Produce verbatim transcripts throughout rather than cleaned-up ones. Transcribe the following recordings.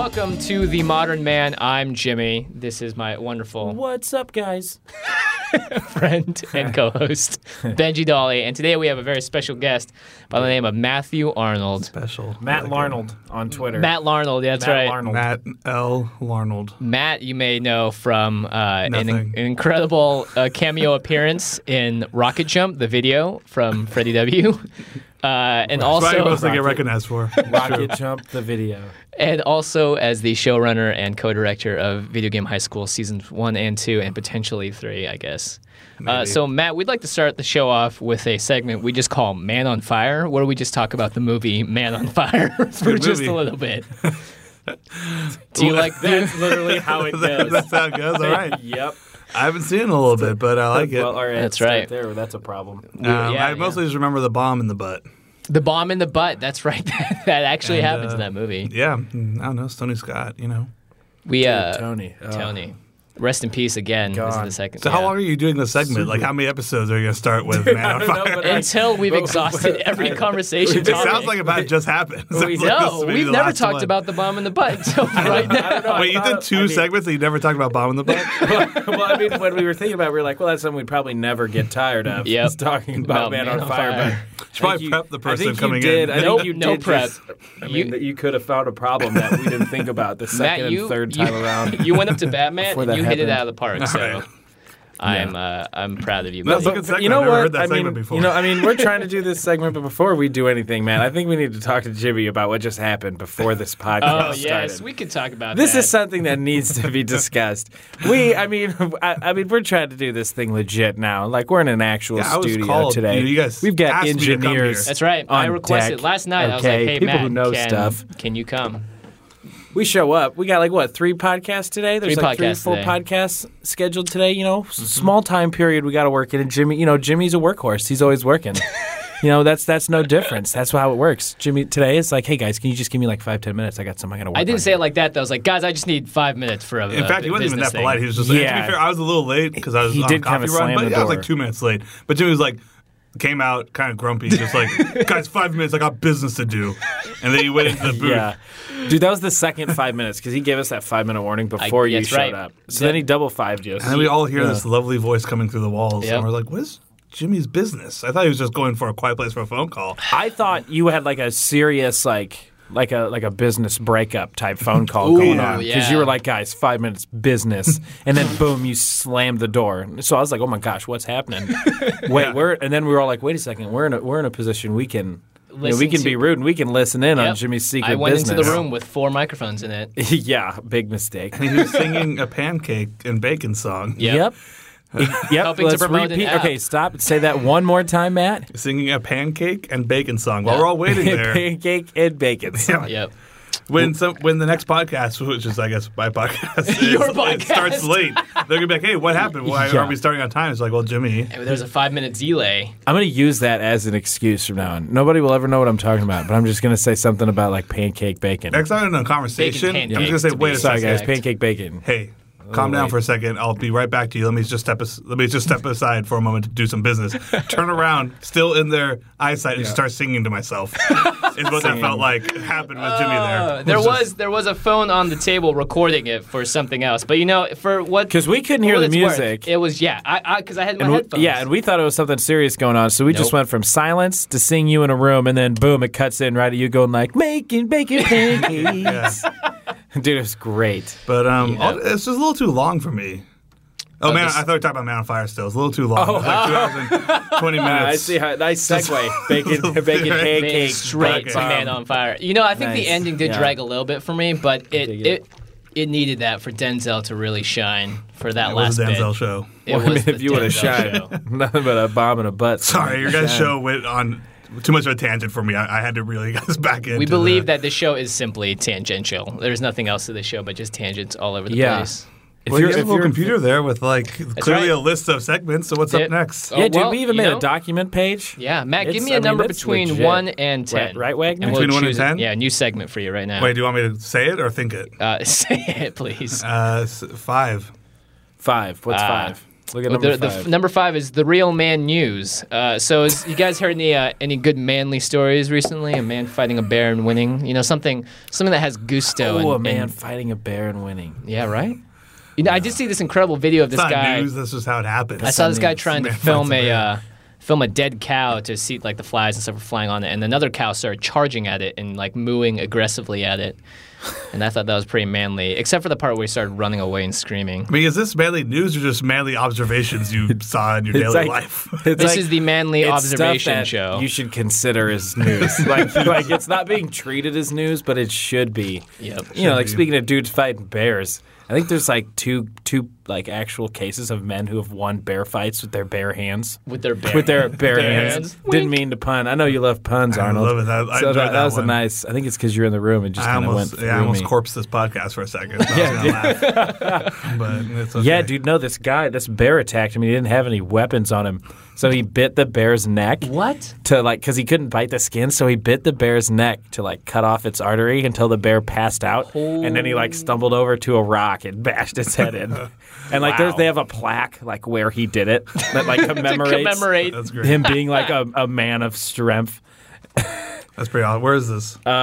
welcome to The Modern Man. I'm Jimmy. This is my wonderful What's up, guys? friend and co-host, Benji Dolly. And today we have a very special guest by the name of Matthew Arnold. Special. Matt Larnold on Twitter. Matt Larnold, yeah, that's Matt right. Larnold. Matt L. Larnold. Matt, you may know from uh, an, Nothing. an incredible uh, cameo appearance in Rocket Jump, the video from Freddie W. Uh, and That's what I also, mostly get recognized for. Rocket Jump, the video. and also as the showrunner and co-director of Video Game High School seasons one and two, and potentially three, I guess. Uh, so, Matt, we'd like to start the show off with a segment we just call Man on Fire, where we just talk about the movie Man on Fire for just movie. a little bit. Do you like that? That's literally how it goes. That's how it goes. All right. Yep. I haven't seen it in a little bit, but I like it. Well, all right. That's start right. There, that's a problem. Um, yeah, I mostly just remember the bomb in the butt. The bomb in the butt. That's right. that actually And, happens uh, in that movie. Yeah, mm, I don't know. It's Tony Scott, you know. We uh, Tony. Oh. Tony. Rest in peace again. This is God. the second. So yeah. how long are you doing this segment? Like, how many episodes are you going to start with Man on don't know, Fire? but I- Until we've But- exhausted but- every I- conversation. It topic. sounds like about it just happened. Sounds We- like this No, may be we've the never last talked one. about the bomb in the butt until right now. I don't know. I Wait, you thought- did two I mean- segments and you never talked about bomb in the butt? well, I mean, when we were thinking about it, we were like, well, that's something we'd probably never get tired of. Yep. Is talking about, About Man, Man on on Fire. Fire. But Should probably I think prep the you- person I think coming you did. in. I Nope, think you no did prep. just- I mean, You- that you could have found a problem that we didn't think about the second Matt, you, and third you, time around. you went up to Batman Before and that you hit it happened. out of the park. So right. I'm uh, I'm proud of you. That's buddy. a good segment. You know I've never what? heard that I mean, segment before. you know, I mean, we're trying to do this segment, but before we do anything, man, I think we need to talk to Jimmy about what just happened before this podcast Oh started. yes, we could talk about This that. is something that needs to be discussed. We, I mean, I, I mean, we're trying to do this thing legit now. Like we're in an actual Yeah, I was studio called. today. You know, you guys We've got asked me to come engineers. here. That's right. I on requested deck. last night. I was Okay, like, "Hey, people Matt, who know can, stuff. can you come?" We show up. We got like what three podcasts today? There's Three like three or podcasts four today. podcasts scheduled today. You know, small time period. We got to work in. And Jimmy, you know, Jimmy's a workhorse. He's always working. You know, that's that's no difference. That's how it works. Jimmy, today it's like, hey guys, can you just give me like five ten minutes? I got something I got to work on. I didn't say it like that. though. I was like, "Guys, I just need five minutes for a." In fact, he wasn't even that business polite. thing." He was just like, Yeah. to be fair, I was a little late because I was He on did a coffee kinda run, slam but the yeah, I was like door. two minutes late. But Jimmy was like, came out kind of grumpy, just like, guys, five minutes, I got business to do. And then he went into the booth. Yeah. Dude, that was the second five minutes because he gave us that five minute warning before you that's showed right. up. So then he double fived you. And then we all hear this lovely voice coming through the walls. Yep. And we're like, what is Jimmy's business? I thought he was just going for a quiet place for a phone call. I thought you had like a serious like like a like a business breakup type phone call Ooh, going on because yeah. you were like, guys, five minutes business, and then boom, you slammed the door. So I was like, oh my gosh, what's happening? Wait, we're and then we were all like, wait a second, we're in a we're in a position we can. You know, we Listen can to- be rude and we can listen in on Yep. Jimmy's secret I went business. into the room with four microphones in it. Yeah, big mistake. And he was singing a pancake and bacon song. Yep. Yep. Yep. Helping to Let's promote an repeat. app. Okay, stop. Say that one more time, Matt. Singing a pancake and bacon song while we're all waiting there. Pancake and bacon. Yeah. Yep. When some when the next podcast, which is I guess my podcast, is, Your it podcast. starts late, they're gonna be like, "Hey, what happened? Why Yeah. aren't we starting on time?" It's like, "Well, Jimmy." And there's a five minute delay. I'm going to use that as an excuse from now on. Nobody will ever know what I'm talking about, but I'm just going to say something about like pancake bacon. Next time in a conversation, Bacon I'm pancake, just gonna to say, be "Wait a Sorry, second, guys. Correct. Pancake bacon. hey, calm down wait. for a second. I'll be right back to you. Let me just step as- let me just step aside for a moment to do some business." Turn around, still in their eyesight, and just start singing to myself. Is what that felt like happened with Jimmy there. Uh, there It was just- there was a phone on the table recording it for something else, but you know, for what? Because we couldn't for hear what the it's worth, music. it was yeah, I because I, had my And we- headphones. yeah, and we thought it was something serious going on, so we just Nope. went from silence to seeing you in a room, and then boom, it cuts in right at you going like, making bacon pancakes. Dude, it was great. But um, Yeah. all- it's just a little too long for me. Oh, Oh, man, this- I thought we were talking about Man on Fire still. It's a little too long. Oh, like two hours and twenty minutes. I see how nice segue. Bacon, bacon Made pancakes. straight to Okay. Man on Fire. You know, I think Nice. the ending did Yeah. drag a little bit for me, but it dig it, it. it needed that for Denzel to really shine for that It last was a Denzel bit. show. It Well, I mean, was the if you would have Denzel shined, show. nothing but a bomb and a butt. Sorry, your guys' Shine. show went on too much of a tangent for me. I, I had to reel you guys back in. We believe that this show is simply tangential. There's nothing else to this show but just tangents all over the Yeah. place. If Well, you're, you have if a little you're computer there with like clearly right. a list of segments. So what's Yeah. up next? Oh, yeah, dude, well, we even you made know? a document page. Yeah, Matt, give It's- me a I mean, number that's between legit. one and ten. Right- right, Wagner? And we'll Between one and choose a- ten? Yeah, a new segment for you right now. Wait, do you want me to say it or think it? Uh, say it, please. Uh, s- five. Five. What's Uh, five? Look at Well, number the, the five. f- number five is the Real Man News. Uh, so, is, you guys heard any uh, any good manly stories recently? A man fighting a bear and winning. You know, something something that has gusto. oh, and, a man and- fighting a bear and winning. yeah, right. You know, I did see this incredible video of this It's not guy. news. That's just how it happens. I saw this guy news. trying to Man film fights a a bear. uh, film a dead cow to see like the flies and stuff were flying on it, and another cow started charging at it and like mooing aggressively at it. And I thought that was pretty manly, except for the part where he started running away and screaming. I mean, is this manly news or just manly observations you saw in your It's daily like- life? It's This like- is the manly it's stuff observation that show. You should consider as news. like, like it's not being treated as news, but it should be. Yep. You know, like be. speaking of dudes fighting bears, I think there's like two two like actual cases of men who have won bear fights with their bare hands. With their bare, With their bare, bare hands. hands. Didn't Wink. mean to pun. I know you love puns, I Arnold. love it. I- I so enjoyed that, that was a one. nice. I think it's because you're in the room and just I kind of almost, went yeah, I through almost me. corpsed this podcast for a second. So I was gonna laugh. But it's okay. Yeah, dude, no, this guy, this bear attacked him. He didn't have any weapons on him. So he bit the bear's neck. What? To like, because he couldn't bite the skin, so he bit the bear's neck to like cut off its artery until the bear passed out. And then he like stumbled over to a rock and bashed its head in. And like, there's, Wow. they have a plaque like where he did it that like commemorates Commemorate. That's great. him being like a, a man of strength. That's pretty odd. Where is this? Uh,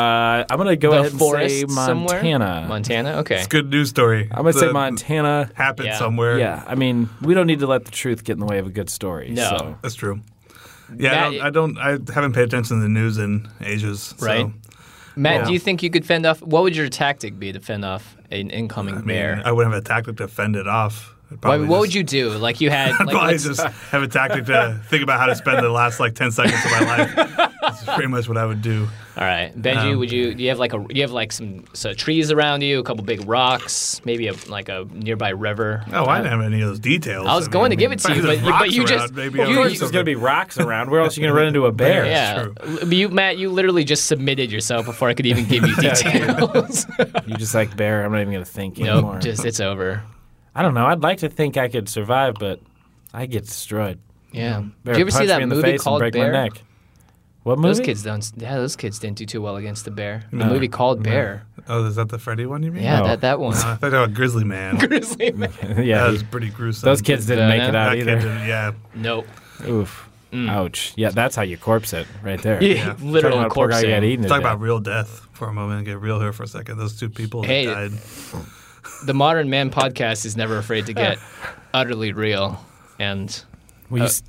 I'm gonna go The ahead and forest say somewhere? Montana. Montana? Okay. It's a good news story. I'm gonna say The- Montana. Happened Yeah. somewhere. Yeah, I mean, we don't need to let the truth get in the way of a good story. No. So. That's true. Yeah, That- I, don't, I don't. I haven't paid attention to the news in ages. So. Right. Matt, Yeah. do you think you could fend off? What would your tactic be to fend off an incoming I mean, bear? I wouldn't have a tactic to fend it off. I'd What, probably what would just- you do? Like you had, I'd like, probably let's- just have a tactic to think about how to spend the last like ten seconds of my life. That's pretty much what I would do. all right, Benji, Um, would you? Do you have like a? You have like some so trees around you, a couple big rocks, maybe a like a nearby river. Oh, I didn't have any of those details. I was mean, going to give it to you, if but there's you, but rocks you around, just maybe you, I would Of do course, there's something. gonna be rocks around. Where else are you gonna run into a bear? yeah. true. But you, Matt, you literally just submitted yourself before I could even give you details. You just like bear. I'm not even gonna think anymore. nope, just it's over. I don't know. I'd like to think I could survive, but I get destroyed. Yeah. Bear Did you ever see punch that me in the movie face and called break Bear? my neck. What movie? Those kids don't. Yeah, those kids didn't do too well against the bear. The No. movie called Bear. Oh, is that the Freddy one you mean? Yeah, No. that that one. Uh, I thought about Grizzly Man. Grizzly man. yeah, That he- was pretty gruesome. those kids didn't make it That out kid either. didn't- yeah. Nope. Oof. Ouch. Yeah, that's how you corpse it, right there. Yeah, literal Talking about a poor guy who got corpsing. eaten to Talk death. about real death for a moment and get real here for a second. Those two people Hey. that died. The Modern Man podcast is never afraid to get utterly real, and Well, you Uh, s-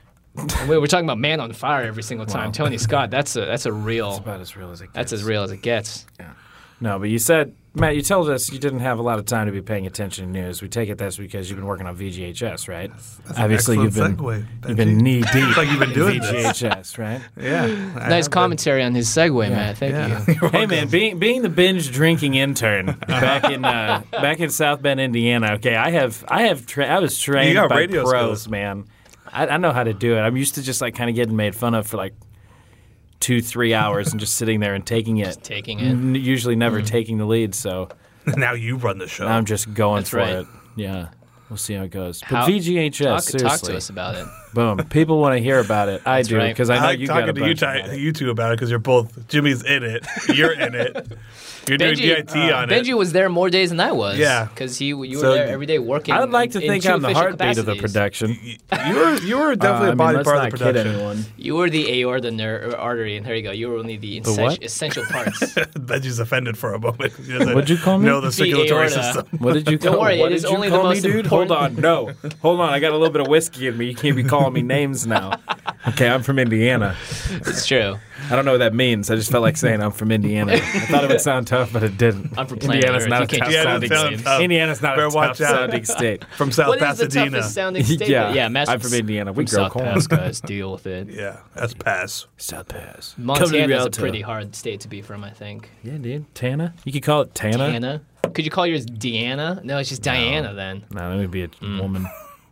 we we're talking about Man on Fire every single time. Tony Scott, that's a that's a real. about as real as it gets. That's as real as it gets. No, but you said, Matt, you told us you didn't have a lot of time to be paying attention to news. We take it that's because you've been working on V G H S, right? That's an Obviously, you've been excellent segue, you've been Benji. knee deep like you've been in doing V G H S, right? Yeah. I Nice have commentary on his segue, Matt. Thank been. you. Yeah. Hey man, being being the binge drinking intern back in uh, back in South Bend, Indiana. Okay, I have I have tra- I was trained got by radio pros, skills. man. I, I know how to do it. I'm used to just like kind of getting made fun of for like two three hours and just sitting there and taking it. Taking it. N- usually never Mm. taking the lead, so Now you run the show. I'm just going That's for right. it. Yeah, we'll see how it goes. But How- V G H S, Talk, seriously, talk to us about it. boom. People want to hear about it. I That's do right. because I know I like you got a talking to you, bunch ti- about it. you two about it because you're both. Jimmy's in it. You're in it. You're doing D I T on it. Benji was there more days than I was. Yeah. because he you were So- there every day working. I would like to in think two I'm the official heartbeat of the capacities. production. You were you were definitely Uh, I a mean, body let's part not of the kid production. anyone. You were the aorta ner- artery, and there you go. You were only the, The what? essen- essential parts. Benji's offended for a moment. He doesn't What'd you call me? Know the The circulatory aorta. system. What did you Don't call worry, what it did is you only the call me, most dude? Hold important- on, no, hold on. I got a little bit of whiskey in me. You can't be calling me names now. Okay, I'm from Indiana. It's true. I don't know what that means. I just felt like saying I'm from Indiana. I thought it would sound tough, but it didn't. I'm from planet Indiana's Earth. not You a can't tough just Yeah, sounding it sounds state. tough. Indiana's not Better a tough watch out. sounding state. From South What is the Pasadena. toughest sounding state? Yeah, yeah, Matt's I'm from Indiana. We from grow South corn. Pass, guys. Deal with it. Yeah, that's pass. South Pass. Montana is a pretty hard state to be from, I think. Yeah, dude. Tana? You could call it Tana. Anna? Could you call yours Deanna? No, it's just Diana then. No, that would be a Mm. woman.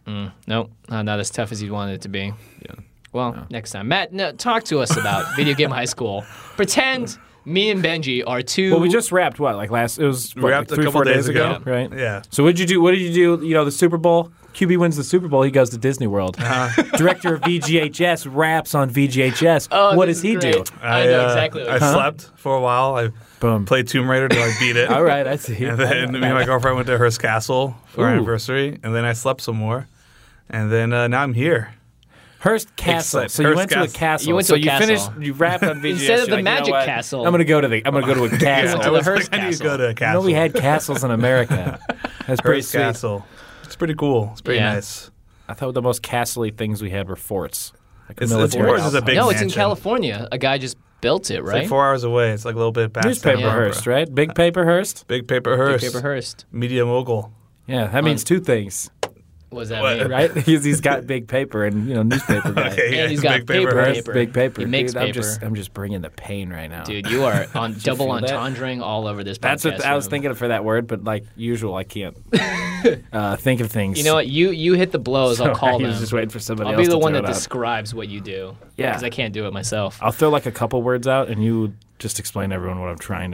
Nope, uh, not as tough as you'd want it to be. Yeah. Well, next time. Matt, no, talk to us about Video Game High School. Pretend me and Benji are two. Well, we just wrapped what, like last? It was We what, wrapped like a three, couple four days, days ago, ago. right? Yeah. So what did you do? What did you do? You know, the Super Bowl. Q B wins the Super Bowl. He goes to Disney World. Uh-huh. Director of V G H S raps on V G H S. Oh, what this does he is do? great. I know exactly what I you're slept for a while. I Boom. played Tomb Raider till I beat it. All right, I see. And then me and my girlfriend went to Hearst Castle for our Ooh. anniversary, and then I slept some more. And then uh, now I'm here. Hearst Castle. Excellent. So you Hearst went to a Castle. castle. You went to so a you castle. finished. You wrapped on V G S. Instead of you're the like, you know Magic what? Castle. I'm gonna go to the. I'm gonna go to a castle. to the Hearst I need to Castle. go to a I castle. know we had castles in America. That's pretty Hearst sweet. Castle. It's pretty cool. It's pretty Yeah. nice. I thought the most castle-y things we had were forts. Like a It's- it's military forts is a outpost. big no, it's in mansion. California. A guy just built it, It's right? like four hours away. It's like a little bit past Newspaper Santa Barbara. Hearst, right? Big paper Hearst. Big paper Big Hearst. Paper Hearst. Media mogul. Yeah, that means two things, What does that What? mean? right? he's, he's got big paper and you know newspaper guy. Okay, yeah, And he's it's got big paper paper, Hearst. paper. Big paper. He makes Dude, I'm paper. just I'm just bringing the pain right now. Dude, you are on double feel that? entendring all over this podcast. That's what I was room. thinking for that word, but like usual, I can't uh, think of things. You know what? You you hit the blows. So I'll call I them. was just waiting for somebody I'll else be the to one throw that it out. describes what you do. Yeah. Because I can't do it myself. I'll throw like a couple words out, and you just explain to everyone what I'm trying to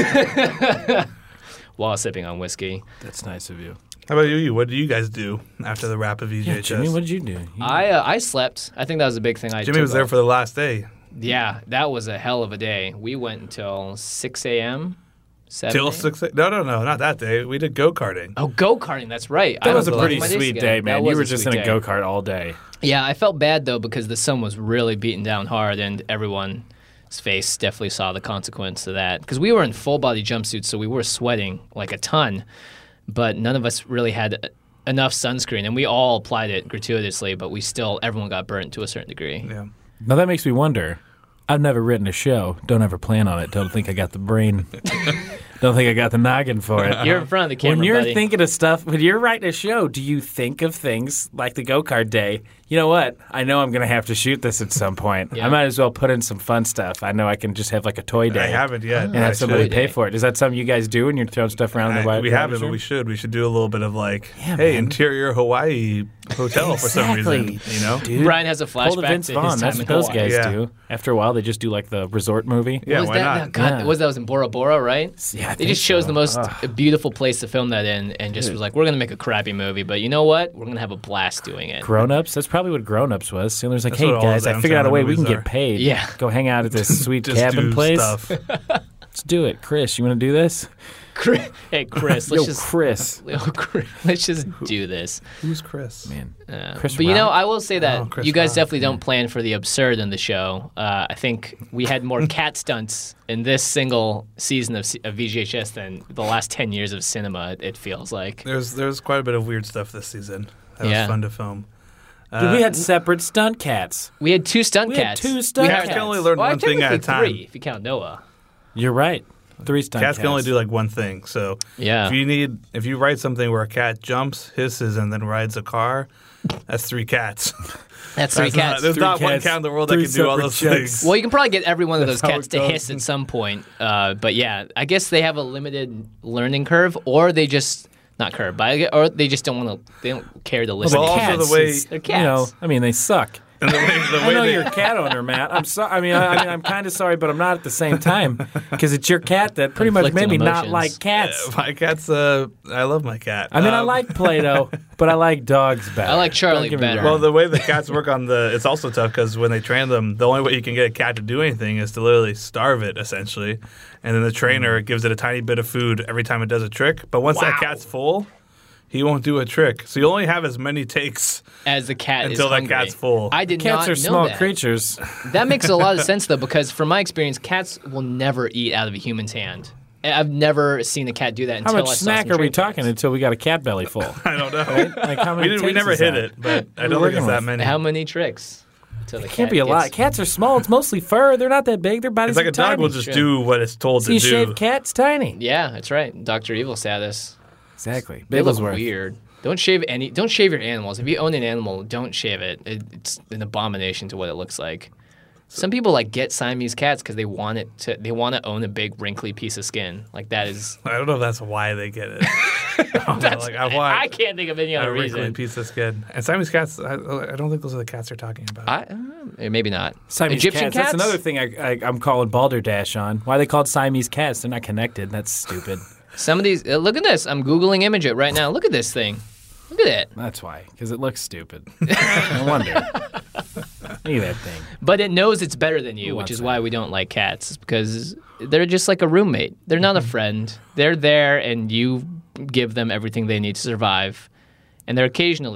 say. While sipping on whiskey. That's nice of you. How about you? What do you guys do after the wrap of V G H S? Yeah, Jimmy, what did you do? You- I uh, I slept. I think that was a big thing. I Jimmy took was there off. for the last day. Yeah, that was a hell of a day. We went until six a.m. seven Till a.m.? six. No, no, no, not that day. We did go karting. Oh, go karting. That's right. that I was a don't pretty like my days sweet together. day, That man. was You were a just in sweet a day. go kart all day. Yeah, I felt bad though because the sun was really beating down hard, and everyone's face definitely saw the consequence of that. Because we were in full body jumpsuits, so we were sweating like a ton, but none of us really had enough sunscreen, and we all applied it gratuitously, but we still everyone got burnt to a certain degree. Yeah. Now that makes me wonder. I've never written a show. Don't ever plan on it. Don't think I got the brain. Don't think I got the noggin for it. You're in front of the camera, when you're buddy. thinking of stuff, when you're writing a show, do you think of things like the go-kart day? You know what? I know I'm going to have to shoot this at some point. Yeah. I might as well put in some fun stuff. I know I can just have like a toy day. I haven't yet. And I have somebody should. pay for it. Is that something you guys do when you're throwing stuff around I- the white? we haven't, but we should. We should do a little bit of like, Yeah, hey, man. interior Hawaii hotel for some reason. Exactly. You know? Dude, Brian has a pull the flashback Vince to Vaughn. his That's time what in those Hawaii. guys Yeah. do. After a while, they just do like the resort movie. Yeah, was why that, not? God, Yeah. was that was in Bora Bora, right? Yeah, I They think just chose so. the most Ugh. beautiful place to film that in, and just was like, "We're gonna make a crappy movie, but you know what? We're gonna have a blast doing it." Grown Ups. That's probably what Grown Ups was. So there's like, That's hey what all guys, those I figured out a Adam way Sandler we can movies get are. paid. Yeah. Go hang out at this sweet Just cabin do place. stuff. Let's do it, Chris. You want to do this? Chris, hey, Chris, let's Yo, just Chris. Yo, Chris, let's just do this. Who's Chris? Man, Uh, Chris but you know, Rock? I will say that Oh, Chris you guys Rock, definitely don't plan for the absurd in the show. Uh, I think we had more cat stunts in this single season of, C- of V G H S than the last ten years of cinema. It, it feels like. There's there's quite a bit of weird stuff this season. That Yeah. was fun to film. Dude, Uh, we had separate stunt cats. We had two stunt We had cats. two stunt We cats. Cats can only learn well, one thing at a technically time. three, if you count Noah. You're right. Three stunt Cats cats. can only do like one thing. So Yeah. if you need if you write something where a cat jumps, hisses, and then rides a car, that's three cats. That's three That's not- cats. there's Three not one cats, cat in the world that three can do all separate those jets. things. Well, you can probably get every one of those That's how cats it to goes. hiss at some point. Uh, but yeah, I guess they have a limited learning curve, or they just not curve, but I get- or they just don't want to. They don't care to listen. Well, to also cats. the way- is- They're You know, cats. I mean, they suck. And the way, the I way know they, you're a cat owner, Matt. I'm sorry. I mean, I, I mean, I'm kind of sorry, but I'm not at the same time because it's your cat that pretty much made Conflicting me not emotions. like cats. my cat's. Uh, I love my cat. I mean, I Um, like Play-Doh, but I like dogs better. I like Charlie Don't get me better. wrong. Well, the way the cats work on the, it's also tough because when they train them, the only way you can get a cat to do anything is to literally starve it, essentially. And then the trainer gives it a tiny bit of food every time it does a trick. But once that Wow. cat's full, he won't do a trick. So you only have as many takes. As the cat Until is that hungry. cat's full. I did Cats not are know small that. creatures. That makes a lot of sense though, because from my experience, cats will never eat out of a human's hand. And I've never seen a cat do that How until much I saw snack some are we trained talking cats. until we got a cat belly full? I don't know. Like how we, many didn't, we takes never is hit that? it, but I We're don't think working it's that with- many. How many tricks? Until the It can't cat be a lot. gets- Cats are small. It's mostly fur. They're not that big. Their bodies It's like are a dog tiny. will just Sure. do what it's told See, to a do. shaved cat's tiny. Yeah, that's right. Doctor Evil status. Exactly. They look Bigglesworth. weird. Don't shave any. Don't shave your animals. If you own an animal, don't shave it. it it's an abomination to what it looks like. Some people like get Siamese cats because they want it to. They want to own a big wrinkly piece of skin. Like that is. I don't know if that's why they get it. That's, like, I want I can't think of any a other wrinkly reason. piece of skin. And Siamese cats, I, I don't think those are the cats they're talking about. I, uh, maybe not. Siamese Egyptian cats. cats. That's another thing I, I, I'm calling Balderdash on. Why are they called Siamese cats? They're not connected. That's stupid. Some of these. Uh, look at this. I'm googling image it right now. Look at this thing. Look at it. That's why. Because it looks stupid. No wonder. Look at that thing. But it knows it's better than you, Who which wants is that? why we don't like cats, because they're just like a roommate. They're not Mm-hmm. a friend. They're there, and you give them everything they need to survive. And they're occasionally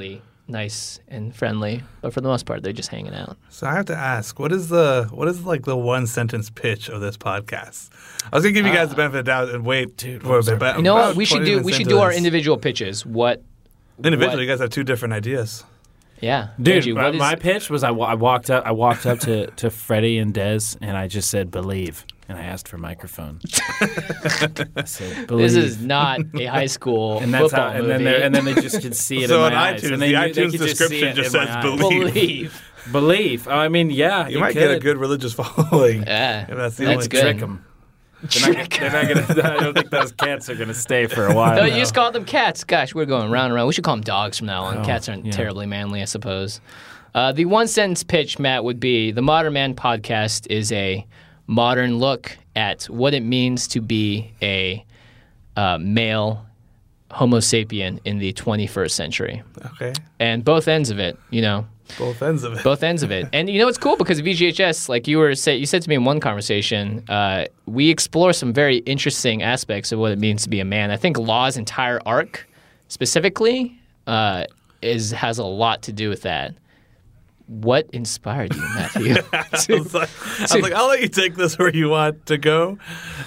nice and friendly, but for the most part, they're just hanging out. So I have to ask, what is the what is like the one sentence pitch of this podcast? I was gonna give you guys uh, the benefit of the doubt and wait Dude, for a bit, but you know what? We should do we should do our individual pitches. What individually? What, you guys have two different ideas. Yeah, dude. Benji, my, is, my pitch was I, I walked up I walked up to to Freddie and Dez and I just said believe. And I asked for a microphone. I said, this is not a high school and that's football how, and movie. then and then they just could see it so in my on eyes. iTunes, And the they, iTunes they description just, just says believe. Believe. Believe. Oh, I mean, yeah, you, you might could. get a good religious following. Yeah, that's the that's only good. Trick them. They're not, they're not gonna, I don't think those cats are going to stay for a while. No, now. you just call them cats. Gosh, we're going round and round. We should call them dogs from now on. Oh, cats aren't yeah. terribly manly, I suppose. Uh, the one sentence pitch, Matt, would be the Modern Man podcast is a modern look at what it means to be a uh, male Homo sapien in the twenty-first century. Okay. And both ends of it, you know. Both ends of it. Both ends of it. And you know it's cool because V G H S, like you were say, you said to me in one conversation, uh, we explore some very interesting aspects of what it means to be a man. I think Law's entire arc, specifically, uh, is has a lot to do with that. What inspired you, Matthew? I, was like, I was like, I'll let you take this where you want to go.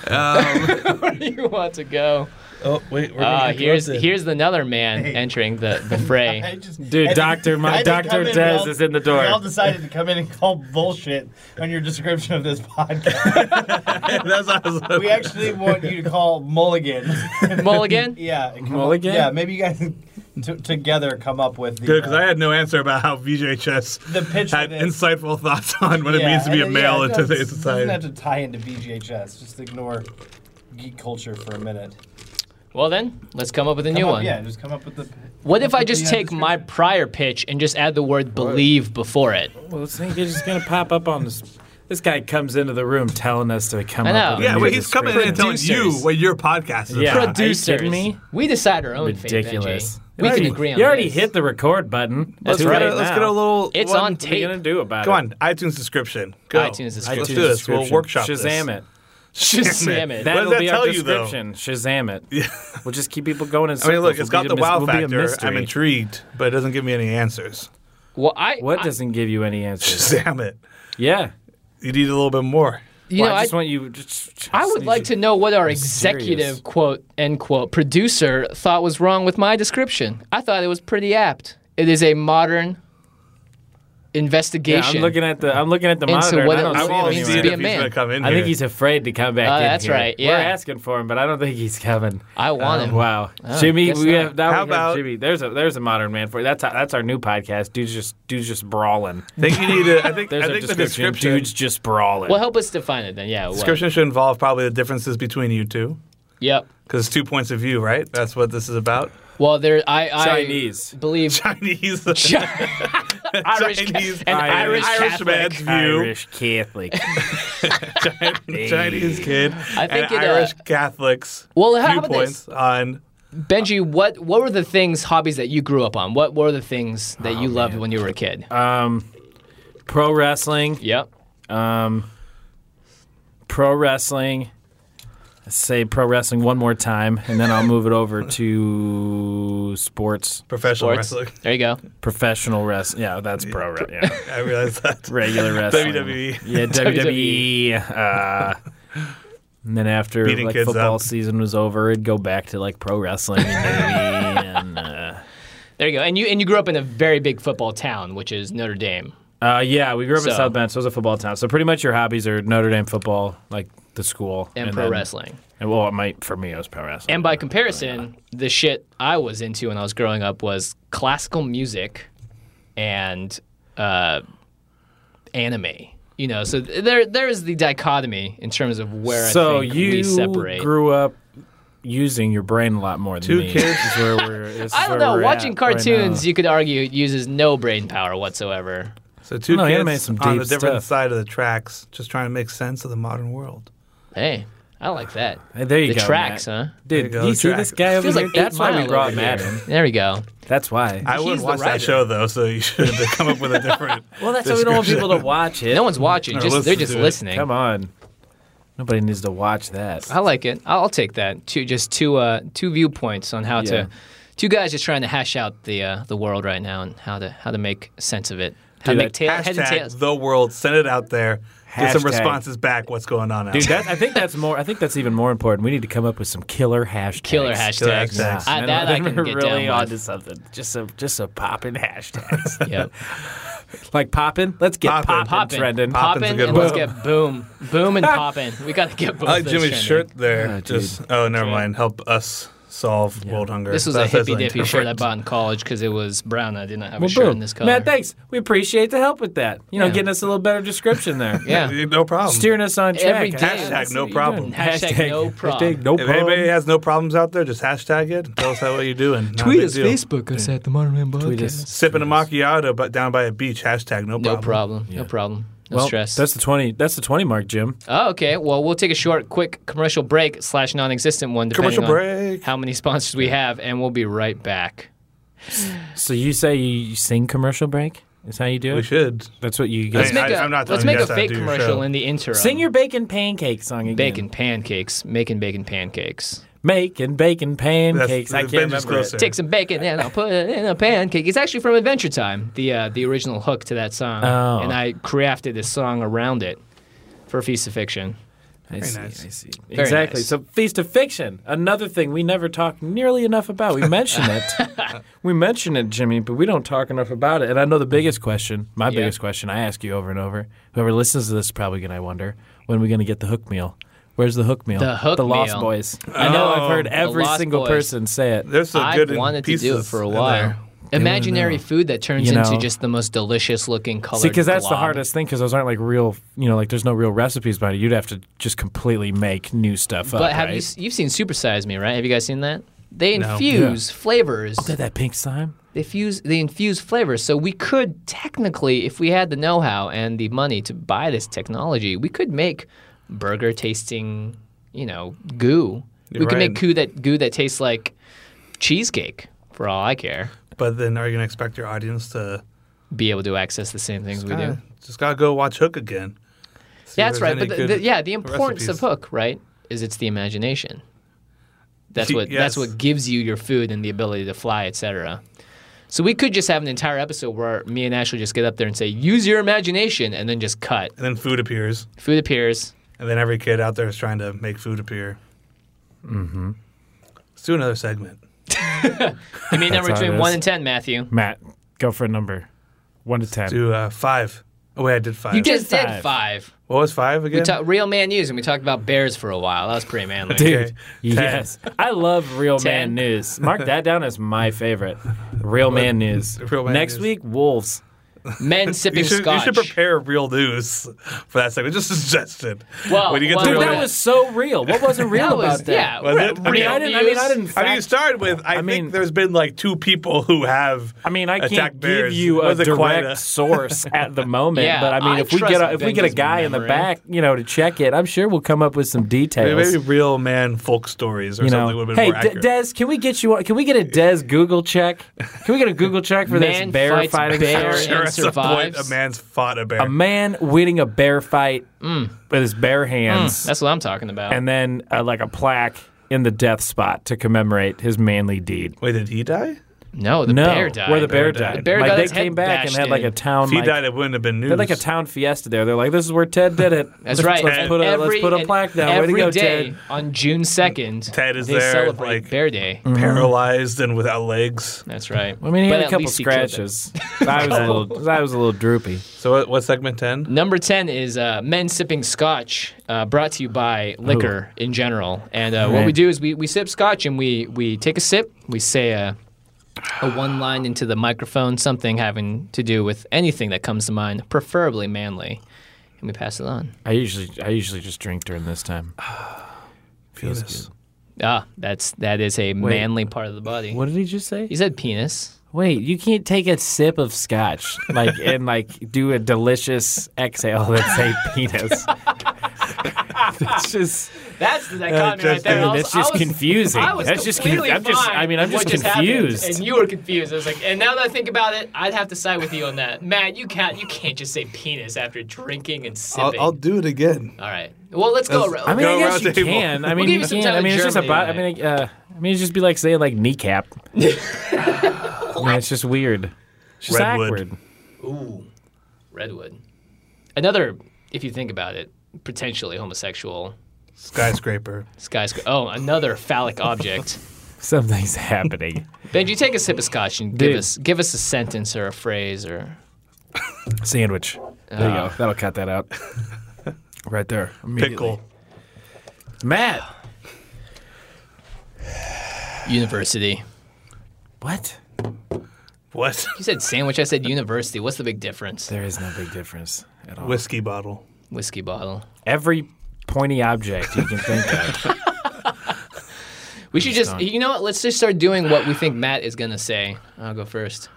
Um, where you want to go? Oh wait, we're uh, here's here's another man hey. entering the, the fray. just, Dude, Doctor, my Doctor Dez is in the door. We all decided to come in and call bullshit on your description of this podcast. That's what I was like. We actually want you to call Mulligan. Mulligan? Yeah, come Mulligan. Up, yeah, maybe you guys t- together come up with the. Good, because uh, I had no answer about how V J H S the pitch had of this. insightful thoughts on what yeah, it means to be a and, male yeah, in no, today's It society. doesn't have to tie into V G H S. Just ignore geek culture for a minute. Well then, let's come up with a Come new up, one. Yeah, just come up with the. What if I with just the, uh, take my prior pitch and just add the word believe before it? Well, this thing is just going to pop up on this. This guy comes into the room telling us to come I know. up with a Yeah, new well, he's coming in and telling you Producers. what your podcast is Yeah. about. Producers. Are you kidding me? We decide our own Ridiculous. fate, Benji. We can agree on You already this. hit the record button. That's It's too right. late Let's now. get a little. It's one- on What are you tape. going to do about Come it? on, iTunes description. Go. iTunes description. Let's do this. We'll Description. workshop Shazam this. it. Shazam it. What That'll does that be tell our you, though? description. Shazam it. Yeah. We'll just keep people going in I circles. mean, look, it's We'll got be the a mis- wow we'll be a factor. mystery. I'm intrigued, but it doesn't give me any answers. Well, I What I, doesn't give you any answers? Shazam it. Yeah. You need a little bit more. you Well, know, I I, just want you. Just, just I would need like you- to know what our I'm executive serious. quote end quote producer thought was wrong with my description. I thought it was pretty apt. It is a modern Yeah, investigation. I'm looking at the. I'm looking at the Into monitor. and what I it don't I means see to won't him see be it a if he's man. going to come in I here. think he's afraid to come back Oh, in that's here. right, We're yeah. asking for him, but I don't think he's coming. I want Um, him. Wow, Oh, Jimmy, guess we not. have now. How we have about- Jimmy? There's a there's a modern man for you. That's that's our new podcast. Dudes just dudes just brawling. I think you need to. I think. There's I a think the description. description. Dudes just brawling. Well, help us define it then. Yeah. What? Description should involve probably the differences between you two, Yep. because it's two points of view, right? That's what this is about. Well, there I I Chinese. believe Chinese. Irish Chinese. an Irish- Irish, Irishman's Catholic. view. Irish Catholic. Chinese kid. I think and it, uh, Irish Catholics. Well, how about viewpoints on. Benji, what what were the things hobbies that you grew up on? What were the things that Oh, you loved when you were a kid? um, pro wrestling. Yep. Um, pro wrestling. Let's say pro wrestling one more time, and then I'll move it over to sports. Professional Sports. wrestling. There you go. Professional wrestling. Yeah, that's pro wrestling. Yeah. I realize that. Regular wrestling. W W E. Yeah, W W E. Uh, and then after Beating like kids football up. season was over, it'd go back to like pro wrestling and W W E. And uh, There you go. And you and you grew up in a very big football town, which is Notre Dame. uh, yeah, we grew up in So- South Bend, so it was a football town. So pretty much your hobbies are Notre Dame football, like the school, And pro then- wrestling. And well, it might for me it was pro wrestling. And by comparison, the shit I was into when I was growing up was classical music and uh, anime. You know, so there there is the dichotomy in terms of where so I think you we separate. grew up using your brain a lot more than Two me. kids. This is where we're, this is I don't where know. we're Watching at right cartoons, now. you could argue, it uses no brain power whatsoever. So two No, anime is kids some on deep a different stuff. side of the tracks, just trying to make sense of the modern world. Hey, I like that. Hey, there you the go, tracks, Matt. huh? There Dude, you go, you see tracks. this guy over Feels here? like eight That's why we Mile brought over Matt here. in. There we go. That's why. I He's wouldn't the watch that writer. show though, so you should come up with a different. Well, that's why we don't want description. people to watch it. No one's watching. Or Just they're listen just to it. listening. Come on. Nobody needs to watch that. I like it. I'll I'll take that. Two, just two, uh, two viewpoints on how Yeah. to two guys just trying to hash out the uh, the world right now and how to how to make sense of it. How to Dude, make tail, heads and Hashtag tails. the world. Send it out there. Get some Hashtag. responses back. What's going on out Dude, there? that, I think that's more. I think that's even more important. We need to come up with some killer hashtags. Killer hashtags. hashtags. I, And that I then can we're get really down onto with. something. Just some, just some popping hashtags. Yep. Like popping. Let's get Poppin'. popping, Poppin', trending. Poppin's a poppin', good and let's one. get boom, boom, and poppin'. We got to get both. I like those Jimmy's trending. shirt there. Oh, dude. Just oh, never Sure. mind. Help us solve world hunger. This was That's- a that's hippie something dippy shirt I different. bought in college because it was brown. I did not have Well, a shirt boom. in this color. Matt, thanks. We appreciate the help with that. You know, Yeah. getting us a little better description there. Yeah. No problem. Steering us on track. Every day. Hashtag That's no what you're problem. doing. Hashtag no problem. Hashtag no If problem. anybody has no problems out there, just hashtag it. Tell us how what you're doing. Not a big deal. Facebook us at the Modern Man Tweet Podcast. us. Sipping a macchiato, but down by a beach. Hashtag no problem. No problem. No problem. No Well, stress. that's the twenty. That's the twenty mark, Jim. Oh, okay. Well, we'll take a short, quick commercial break slash non-existent one, depending Commercial on break. how many sponsors we have, and we'll be right back. So you say you sing commercial break? Is how you do it? We should. That's what you Hey, guys. Let's make I- a, I'm not let's telling make you a guys how to fake do your commercial show. in the intro. Sing your bacon pancake song again. bacon pancakes, making bacon pancakes. Making bacon pancakes. I that's can't Benji's remember closer. it. Take some bacon and I'll put it in a pancake. It's actually from Adventure Time, the uh, the original hook to that song, Oh. and I crafted a song around it for Feast of Fiction. I see, nice. I see. Very Exactly. nice. So Feast of Fiction, another thing we never talk nearly enough about. We mention it. we mention it, Jimmy, but we don't talk enough about it. And I know the biggest question, my Yeah. biggest question I ask you over and over, whoever listens to this is probably going to wonder, when are we going to get the hook meal? Where's the hook meal? The hook The Lost meal. Boys. I know I've heard Oh, every Lost single Boys. person say it. There's some good I've wanted to pieces do it for a in while. there. Imaginary know. food that turns You know. into just the most delicious looking color. See, because that's the hardest thing, because those aren't like real, you know, like there's no real recipes behind it. You'd have to just completely make new stuff up, But have right? you s- you've seen Super Size Me, right? Have you guys seen that? They No. infuse flavors. Did that pink slime? They fuse they infuse flavors. So we could technically, if we had the know-how and the money to buy this technology, we could make burger tasting, you know, goo. You're we could right. make goo that goo that tastes like cheesecake, for all I care. But then, are you going to expect your audience to? Be able to access the same things we do. Gotta- Just gotta go watch Hook again. See That's if right. there's But any the, good the, yeah, the importance recipes. of Hook, right, is it's the imagination. That's what Yes. that's what gives you your food and the ability to fly, et cetera. So we could just have an entire episode where me and Ashley just get up there and say, "Use your imagination," and then just cut. And then food appears, Food appears. and then every kid out there is trying to make food appear. Mm-hmm. Let's do another segment. Give me a number how it between is. one and ten, Matthew. Matt, go for a number. One to ten. Do uh, five. Oh wait, I did five. You just five. did five. What was five again? We talked real man news, and we talked about bears for a while. That was pretty manly. Dude, Okay. yes. I love Real Ten. Man News. Mark that down as my favorite. Real Man News. Real Man Next News. week, Wolves. Men sipping You should, you scotch. should prepare real news for that segment. Just a suggestion. Well, when you get well, to Dude, real that yeah. was so real. What wasn't real That about was, that? yeah. Was re- it? I mean, real I didn't. I mean, I news. didn't. I mean, you Fact, started with. I, I mean- think there's been like two people who have. I mean, I attacked can't bears. give you a Was it quite direct a- source at the moment. Yeah, but I mean, I if we trust get a, if we get a Benji's guy in the memory. back, you know, to check it, I'm sure we'll come up with some details. Maybe real man folk stories or you something know, would have been hey, more D- accurate. Des, can we get you? Can we get a Des Google check? Can we get a Google check for Man this bear fights fighting? bear story? Sure, and at some point, survives. a man's fought a bear. A man winning a bear fight with his bare hands, That's what I'm talking about. and then uh, like a plaque in the death spot to commemorate his manly deed. Wait, did he die? no, the no, bear died. where the bear Bear died. died. The bear like got they his head came back and bashed had like a in. town. If he like, died, it wouldn't have been news. they had like a town fiesta there. They're like, "This is where Ted did it." That's Let's- right. Let's And put a every, let's put a and plaque down. Way to every go, day Ted. on June second, Ted is they there, celebrate like- Bear Day. paralyzed and without legs. That's right. I mean, he But had a at couple least he killed it. scratches. I was a little. I was a little droopy. So what, what segment ten? Number ten is uh, Men Sipping Scotch, uh, brought to you by liquor in general. And uh, what Right. we do is we, we sip scotch and we, we take a sip, we say a, a one line into the microphone, something having to do with anything that comes to mind, preferably manly, and we pass it on. I usually, I usually just drink during this time. Feels Penis. good. Ah, that's that is a manly part of the body. What did he just say? He said penis. Wait, you can't take a sip of scotch like and like do a delicious exhale that say penis. It's just That's the dichotomy right just- there. I was- That's just I was- confusing. I was That's just. completely I'm just. fine I mean, I'm with just what happened, confused. and you were confused. I was like, and now that I think about it, I'd have to side with you on that. Matt, you can't. You can't just say penis after drinking and I'll, sipping. I'll do it again. All right. Well, let's go. That's- around. I mean, Go I guess around you table. can. I mean, give you you some can. time I mean, in it's just Germany, about. I right? mean, uh, I mean, it'd just be like saying like kneecap. I mean, it's just weird. It's just Redwood. awkward. Ooh, Redwood. Another, if you think about it, potentially homosexual Skyscraper. skyscraper. Oh, another phallic object. Something's happening. Benji, take a sip of scotch and give Dude. us give us a sentence or a phrase or. Sandwich. There you Ah. go. That'll cut that out. Right there. Immediately. Pickle. Matt. University. What? What? You said sandwich. I said university. What's the big difference? There is no big difference at all. Whiskey bottle. Whiskey bottle. Every pointy object you can think of. We should just, done. you know what? Let's just start doing what we think Matt is gonna say. I'll go first.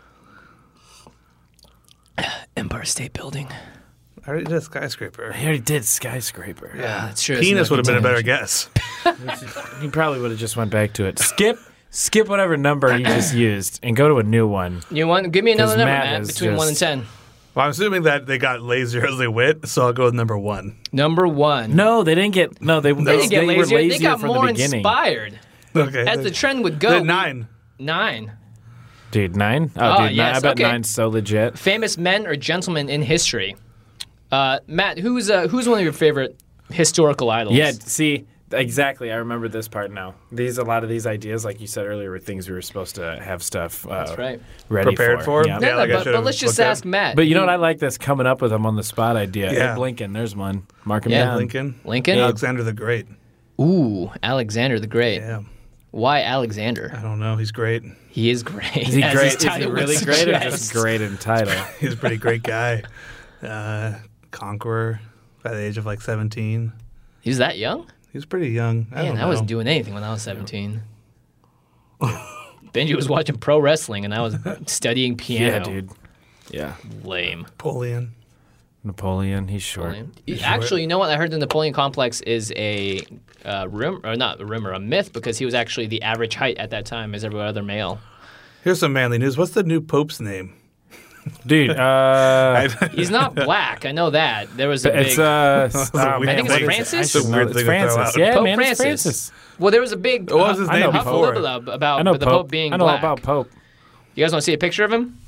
Empire State Building. I already did a skyscraper. I already did skyscraper. Yeah, that's true. Penis would have been a better guess. guess. He probably would have just went back to it. Skip, skip whatever number you just used, and go to a new one. You want? Give me another 'Cause number, Matt Matt, is between one and just- ten. Well, I'm assuming that they got lazier as they went, so I'll go with number one. Number one. No, they didn't get. No, they, they they, didn't get were lazier. lazier They got from more the beginning. inspired. Okay. As the trend would go. Then nine. Nine. Dude, nine? Oh, Oh, dude, yes, nine, I bet okay. nine's so legit. Famous men or gentlemen in history. Uh, Matt, who's uh, who's one of your favorite historical idols? Yeah, see, exactly. I remember this part now. These a lot of these ideas, like you said earlier, were things we were supposed to have stuff uh, That's right. ready Prepared for? Yeah. No, Yeah, no, like I but, but should've let's just looked at- ask Matt. But you know He- what? I like this coming up with them on the spot idea. Yeah. Abe Lincoln, there's one. Mark him Yeah, down. Lincoln. Lincoln? Alexander the Great. Ooh, Alexander the Great. Yeah. Why Alexander? I don't know. He's great. He is great. Is he as great? his Is he title would really great or suggest. just great in title? He's a pretty great guy. Uh, conqueror by the age of like seventeen. He's that young? He was pretty young. I Man, don't I know. wasn't doing anything when I was seventeen. Benji was watching pro wrestling and I was studying piano. Yeah, dude. Yeah. Lame. Napoleon. Napoleon, he's short. Lame. Actually, you know what? I heard the Napoleon complex is a uh, rumor, or not a rumor, a myth, because he was actually the average height at that time as every other male. Here's some manly news. What's the new pope's name? Dude, uh, He's not black. I know that. There was a big. it's, uh, a oh, weird man, thing. what I think it's is it? Francis? I should It's a know. weird It's thing to throw Francis. out. Yeah, Pope man, Francis. it's Francis. Well, there was a big. What was his uh, name know before? hullabaloo about I know the Pope. Pope being I know black. about Pope. You guys want to see a picture of him?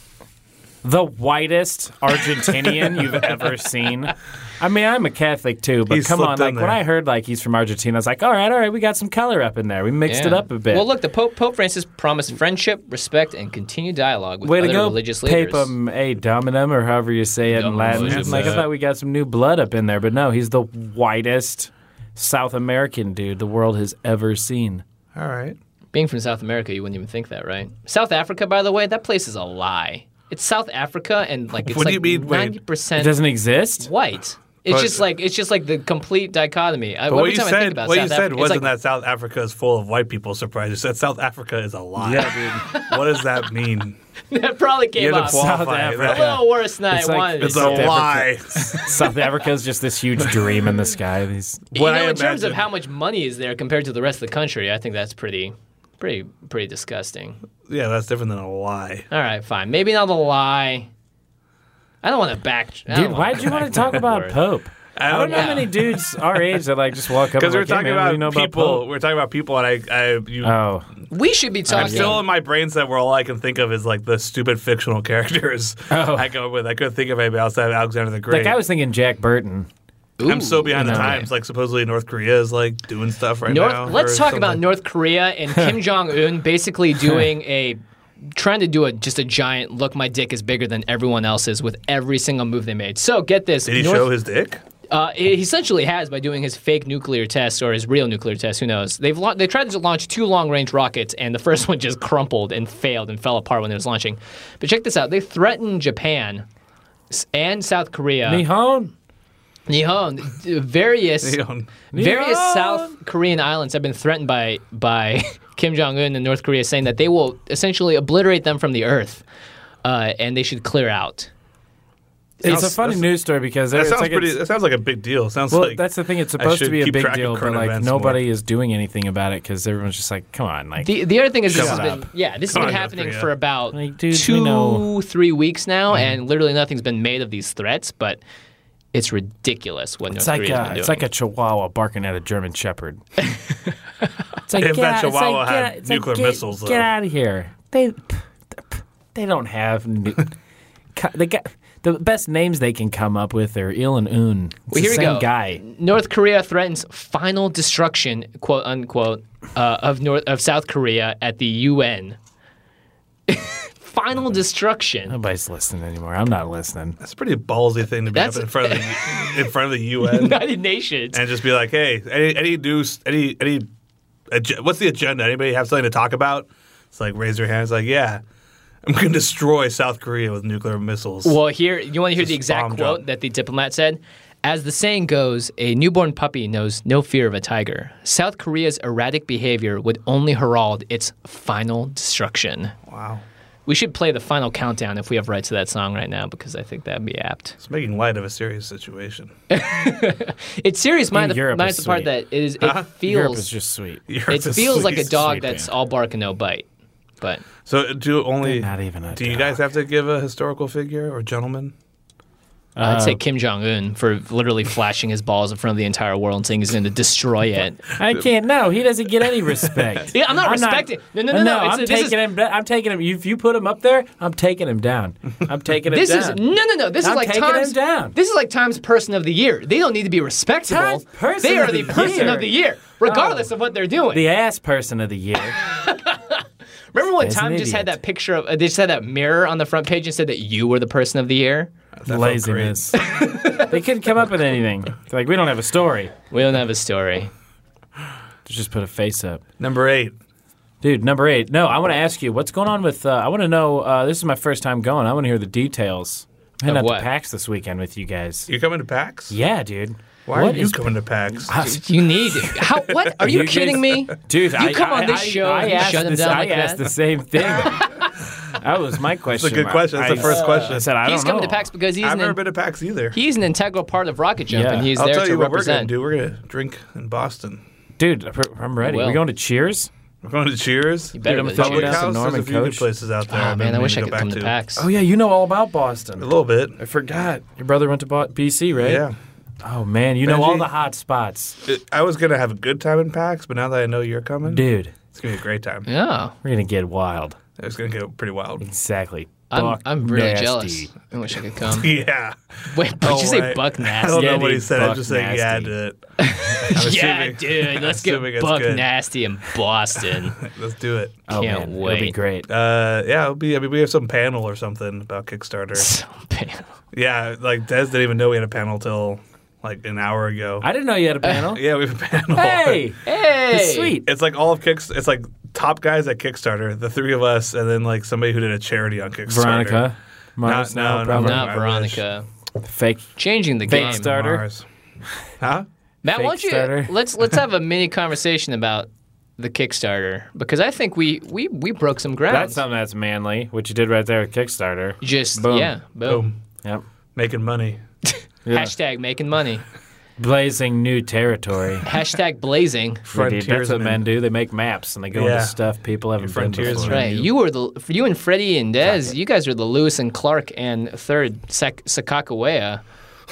The whitest Argentinian you've ever seen. I mean, I'm a Catholic too, but He's come on, slipped in like when there. I heard like he's from Argentina, I was like, all right, all right, we got some color up in there. We mixed it Yeah. up a bit. Well, look, the Pope Pope Francis promised friendship, respect, and continued dialogue with Way to other go, religious leaders. Papum a Dominum, or however you say it in Dominum Latin. Mosem. Like I thought we got some new blood up in there, but no, he's the whitest South American dude the world has ever seen. All right. Being from South America, you wouldn't even think that, right? South Africa, by the way, that place is a lie. It's South Africa, and like it's What do like you mean? Wait. ninety It percent doesn't exist. white. It's But- just like it's just like the complete dichotomy. I, But every what you time I think said, about what South you said Africa, it's wasn't like, that South Africa is full of white people. Surprised you said South Africa is a lie. Yeah, dude. What does that mean? that probably came You had up. to qualify South that. A little worse than It's I like- wanted. It's it a to be. lie. South Africa is just this huge dream in the sky. These You What know, I in terms of imagine- how much money is there compared to the rest of the country, I think that's pretty, pretty, pretty disgusting. Yeah, that's different than a lie. All right, fine. Maybe not a lie. I don't want to back. I don't Dude, wanna why did you want to back talk that about word. Pope? I don't know know. many dudes our age that like just walk up. Because and we're like, hey, talking man, what do about you know about people. Pope? We're talking about people, and I, I you. Oh, We should be talking. Still in my brain set where all I can think of is like the stupid fictional characters Oh. I go with. I couldn't think of anybody outside of Alexander the Great. like I was thinking Jack Burton. I'm so behind the no. times. Like supposedly North Korea is like doing stuff right North, now. let's or talk about something. North Korea and Kim Jong Un basically doing a, trying to do a just a giant look. My dick is bigger than everyone else's with every single move they made. So get this. Did he North, show his dick? Uh, he essentially has by doing his fake nuclear test or his real nuclear test. Who knows? They've la- they tried to launch two long-range rockets, and the first one just crumpled and failed and fell apart when it was launching. But check this out: they threatened Japan s- and South Korea. Nihon. Nihon, various Nihon. various Nihon. South Korean islands have been threatened by by Kim Jong Un and North Korea, saying that they will essentially obliterate them from the earth, uh, and they should clear out. It's a funny that's- news story because That it's sounds like pretty. it's- That sounds like a big deal. Sounds well, like that's the thing. It's I supposed to should be a keep big track of deal, but current like events nobody more. is doing anything about it because everyone's just like, come on, like The the other thing is this Shut has been up. yeah this has Come been on, happening Jeffrey, for yeah. about Like, dudes, two we know. three weeks now, and literally nothing's been made of these threats. But it's ridiculous what it's North like Korea's a, been doing. it's like a Chihuahua barking at a German Shepherd. It's like If get that out- it's Chihuahua like, had get out- it's like, nuclear get- missiles, though. Get out of here. They they don't have nu- they got the best names they can come up with are Il and Un. It's Well, the here we same go. guy. North Korea threatens final destruction, quote unquote, uh, of North of South Korea at the U N. Final destruction. Nobody's listening anymore. I'm not listening. That's a pretty ballsy thing to be That's- up in front of the in front of the U N United Nations. and just be like, hey, any any news, any any, ag- what's the agenda? Anybody have something to talk about? It's like raise your hands. Like, yeah, I'm going to destroy South Korea with nuclear missiles. Well, here you want to hear Just the exact bomb quote drop. that the diplomat said. As the saying goes, a newborn puppy knows no fear of a tiger. South Korea's erratic behavior would only herald its final destruction. Wow, We should play the final countdown if we have rights to that song right now, because I think that'd be apt. it's making light of a serious situation. It's serious, minus, Europe minus is the part sweet. that it, is, it Europe feels is just sweet. Europe it is feels like a sweet. dog sweet, that's man. all bark and no bite. But So do only They're not even a do you dog. guys have to give a historical figure or gentleman? I'd Uh, say Kim Jong Un for literally flashing his balls in front of the entire world and saying he's going to destroy it. I can't. No, he doesn't get any respect. Yeah, I'm not respecting- no, no, no, no, it's- I'm this taking is- him. I'm taking him. If you put him up there, I'm taking him down. I'm taking him This down. is no, no, no. This I'm is like taking Times. him down. This is like Times Person of the Year. They don't need to be respectable. Times Person they are of the, the person Year. of the year, regardless Oh. of what they're doing. the ass person of the year. Remember when As an Time just had idiot. that picture of? Uh, they just had that mirror on the front page and said that you were the person of the year. That felt Laziness. They couldn't come up with anything. They're like, we don't have a story. We don't have a story. Just put a face up. great. Number eight. Dude, number eight. No, I want to ask you, what's going on with, uh, I want to know, uh, this is my first time going. I want to hear the details. I'm heading Of out what? to PAX this weekend with you guys. You coming to PAX? Yeah, dude. Why What are you is- coming to PAX? You need how? What? Are you, You guys- kidding me? Dude, You I, come I, on this I, show I and asked shut him this- down I like asked that? the same thing. That was my question. That's a good question. That's I, the first question. I said, I He's don't coming know. to PAX because he's I've an never been to PAX either. he's an integral part of Rocket Jump, Yeah. and he's I'll there tell to you what we're going to represent. do. We're going to drink in Boston. Dude, I'm ready. will. We're going to Cheers? We're going to Cheers. You better Dude, I'm go to throwing Public down Cheers. some House. There's Norman a few good Coach. places out there. Oh I've man, been I wish I meaning could to come go to back PAX. Oh, yeah, you know all about Boston. A little bit. I forgot. Your brother went to Bo- B C, right? Yeah. Oh, man, you know Benji? all the hot spots. It- I was going to have a good time in PAX, but now that I know you're coming, Dude, it's going to be a great time. Yeah, we're going to get wild. It's going to get pretty wild. Exactly. I'm Buck I'm really nasty. jealous. I wish I could come. Yeah. Wait, did Oh, you say wait. buck I nasty? don't know Yeah, what he dude, said. I'm Buck just saying yeah nasty. to it. Yeah, assuming- dude, let's assuming get it's buck good. nasty in Boston. Let's do it. Oh, Can't man, it'll wait. be great. Uh, yeah, it'll be. I mean, we have some panel or something about Kickstarter. So bad. Yeah, like Des didn't even know we had a panel till like an hour ago. I didn't know you had a panel. Yeah, we have a panel. Hey, Hey, it's sweet. It's like all of Kicks. It's like top guys at Kickstarter, the three of us, and then like somebody who did a charity on Kickstarter. Veronica. Mars, no, no, probably. Not I Veronica. Fake. Changing the Fake game. star. starter. Mars. Huh? Matt, Fake why don't you starter. let's let's have a mini conversation about the Kickstarter, because I think we we, we broke some ground. That's something that's manly, which you did right there with Kickstarter. Just Boom. yeah, boom. Boom. Yep. Making money. Yeah. Hashtag making money. Blazing new territory. Hashtag blazing. Frontiers. That's what and- men do. They make maps and they go Yeah. into stuff people haven't been Frontiers before. and- Right. You were the for you and Freddie and Dez. You guys are the Lewis and Clark and third Sak- Sakakawea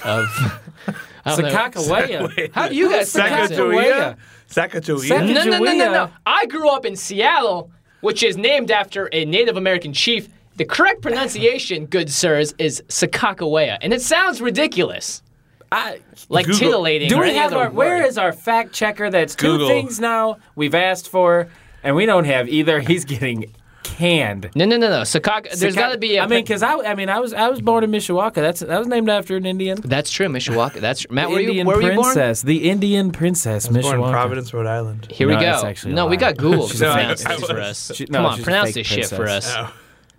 of. I don't know. Sakakawea. How do you guys pronounce it? Sacagawea. Sacagawea. Sac- No, no, no, no, Sacagawea. no. I grew up in Seattle, which is named after a Native American chief. The correct pronunciation, good sirs, is Sakakawea, and it sounds ridiculous, I, like Google- titillating. do or we any have other our? Where word. is our fact checker? That's two Google. things now we've asked for, and we don't have either. He's getting canned. No, no, no, no. Sakaka. There's Saka- got to be. A I mean, because I, I mean, I was, I was born in Mishawaka. That's that was named after an Indian. that's true, Mishawaka. That's Matt. Where, you, Indian where were you born? princess, the Indian princess, Born in Mishawaka. Providence, Rhode Island. Here No, we that's go. actually a No, we lie. got Google to She's a fake pronounce princess. this for us. She- no, Come on, she's a pronounce fake this shit for princess. us.